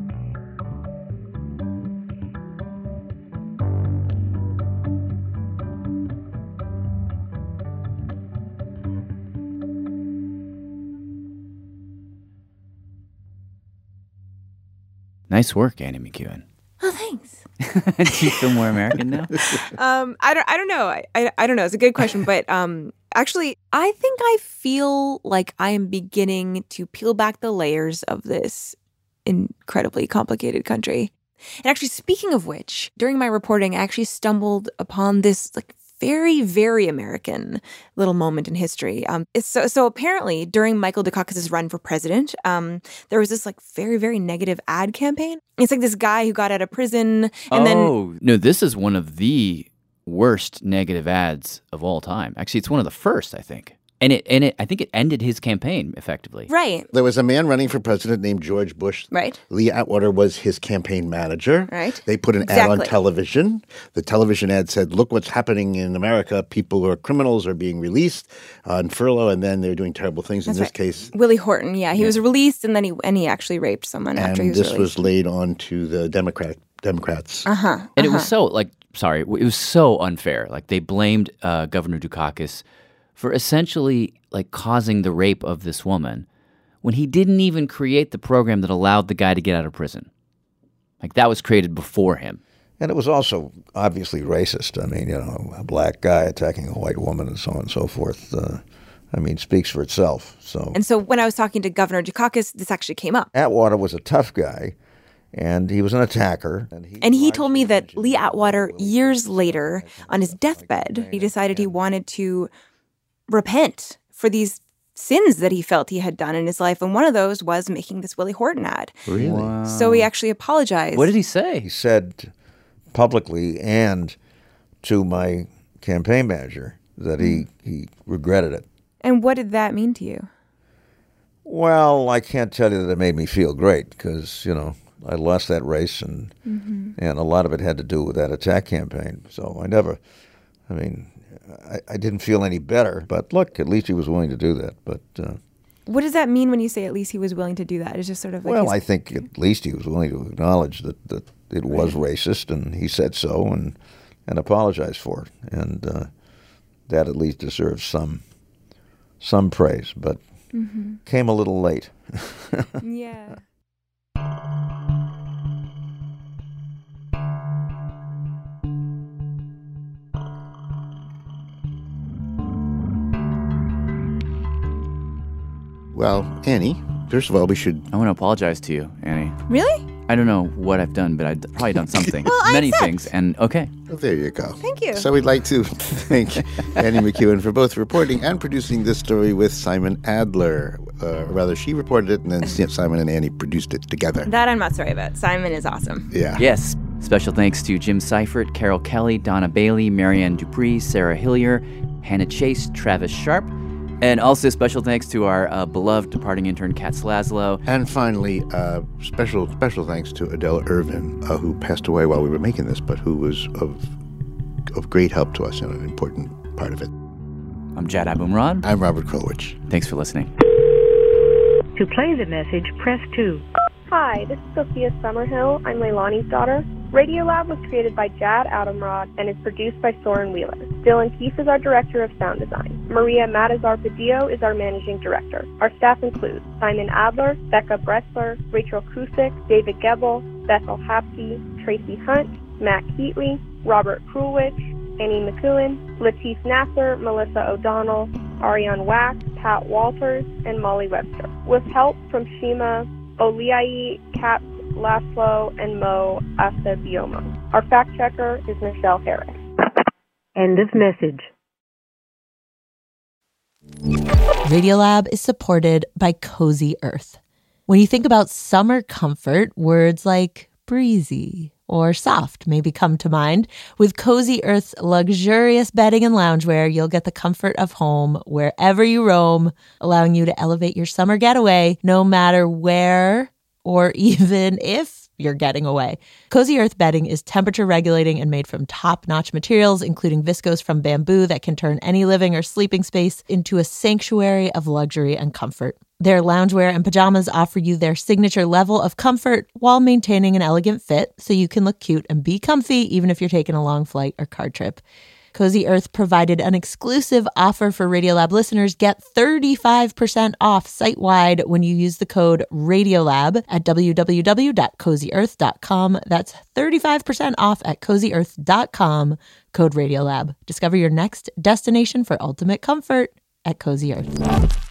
Nice work, Annie McEwen. Oh, thanks. Do you feel more American now? um, I don't. I don't know. I, I. I don't know. It's a good question, but um, actually, I think I feel like I am beginning to peel back the layers of this incredibly complicated country. And actually, speaking of which, during my reporting, I actually stumbled upon this like very, very American little moment in history. Um, it's so so apparently during Michael Dukakis's run for president, um, there was this like very, very negative ad campaign. It's like this guy who got out of prison and oh, then Oh, no, this is one of the worst negative ads of all time. Actually, it's one of the first, I think. And it and it I think it ended his campaign effectively. Right. There was a man running for president named George Bush. Right. Lee Atwater was his campaign manager. Right. They put an exactly. ad on television. The television ad said, look what's happening in America. People who are criminals are being released on furlough, and then they're doing terrible things. That's in this right. case, Willie Horton. Yeah, he yeah. was released, and then he and he actually raped someone and after he was this released. was laid on to the Democrat Democrats. Uh-huh. uh-huh. And it was so, like, sorry, it was so unfair. Like, they blamed uh, Governor Dukakis for essentially like causing the rape of this woman when he didn't even create the program that allowed the guy to get out of prison. Like that was created before him. And it was also obviously racist. I mean, you know, a black guy attacking a white woman and so on and so forth, uh, I mean, speaks for itself. So. And so when I was talking to Governor Dukakis, this actually came up. Atwater was a tough guy, and he was an attacker. And he, and he told me that Lee Atwater, years later, on his deathbed, he decided he wanted to repent for these sins that he felt he had done in his life. And one of those was making this Willie Horton ad. Really? Wow. So he actually apologized. What did he say? He said publicly and to my campaign manager that he, he regretted it. And what did that mean to you? Well, I can't tell you that it made me feel great because, you know, I lost that race and mm-hmm. and a lot of it had to do with that attack campaign. So I never, I mean, I, I didn't feel any better. But look, at least he was willing to do that. But uh, what does that mean when you say at least he was willing to do that? It's just sort of like well, I think at least he was willing to acknowledge that, that it was right. racist, and he said so and and apologized for it, and uh, that at least deserves some some praise. But mm-hmm. came a little late. Yeah. Well, Annie, first of all, we should... I want to apologize to you, Annie. Really? I don't know what I've done, but I've probably done something. Well, Many accept. things, and okay. Well, there you go. Thank you. So we'd like to thank Annie McEwen for both reporting and producing this story with Simon Adler. Uh, rather, she reported it, and then Simon and Annie produced it together. That I'm not sorry about. Simon is awesome. Yeah. Yes. Special thanks to Jim Seifert, Carol Kelly, Donna Bailey, Marianne Dupree, Sarah Hillier, Hannah Chase, Travis Sharp. And also special thanks to our uh, beloved departing intern, Kat Slaslow. And finally, uh, special special thanks to Adela Irvin, uh, who passed away while we were making this, but who was of of great help to us and an important part of it. I'm Jad Abumrad. I'm Robert Krulwich. Thanks for listening. To play the message, press two. Hi, this is Sophia Summerhill. I'm Leilani's daughter. Radiolab was created by Jad Adamrod and is produced by Soren Wheeler. Dylan Keefe is our director of sound design. Maria Matazar-Padillo is our managing director. Our staff includes Simon Adler, Becca Bressler, Rachel Kusick, David Gebel, Bethel Hapke, Tracy Hunt, Matt Keatley, Robert Krulwich, Annie McEwen, Latif Nasser, Melissa O'Donnell, Ariane Wack, Pat Walters, and Molly Webster, with help from Shima Oliai, Kat Laszlo, and Mo Asabiomo. Our fact checker is Michelle Harris. End of message. Radiolab is supported by Cozy Earth. When you think about summer comfort, words like breezy or soft maybe come to mind. With Cozy Earth's luxurious bedding and loungewear, you'll get the comfort of home wherever you roam, allowing you to elevate your summer getaway no matter where or even if you're getting away. Cozy Earth bedding is temperature regulating and made from top-notch materials, including viscose from bamboo that can turn any living or sleeping space into a sanctuary of luxury and comfort. Their loungewear and pajamas offer you their signature level of comfort while maintaining an elegant fit, so you can look cute and be comfy even if you're taking a long flight or car trip. Cozy Earth provided an exclusive offer for Radiolab listeners. Get thirty-five percent off site-wide when you use the code RADIOLAB at w w w dot cozy earth dot com. That's thirty-five percent off at cozy earth dot com, code RADIOLAB. Discover your next destination for ultimate comfort at Cozy Earth.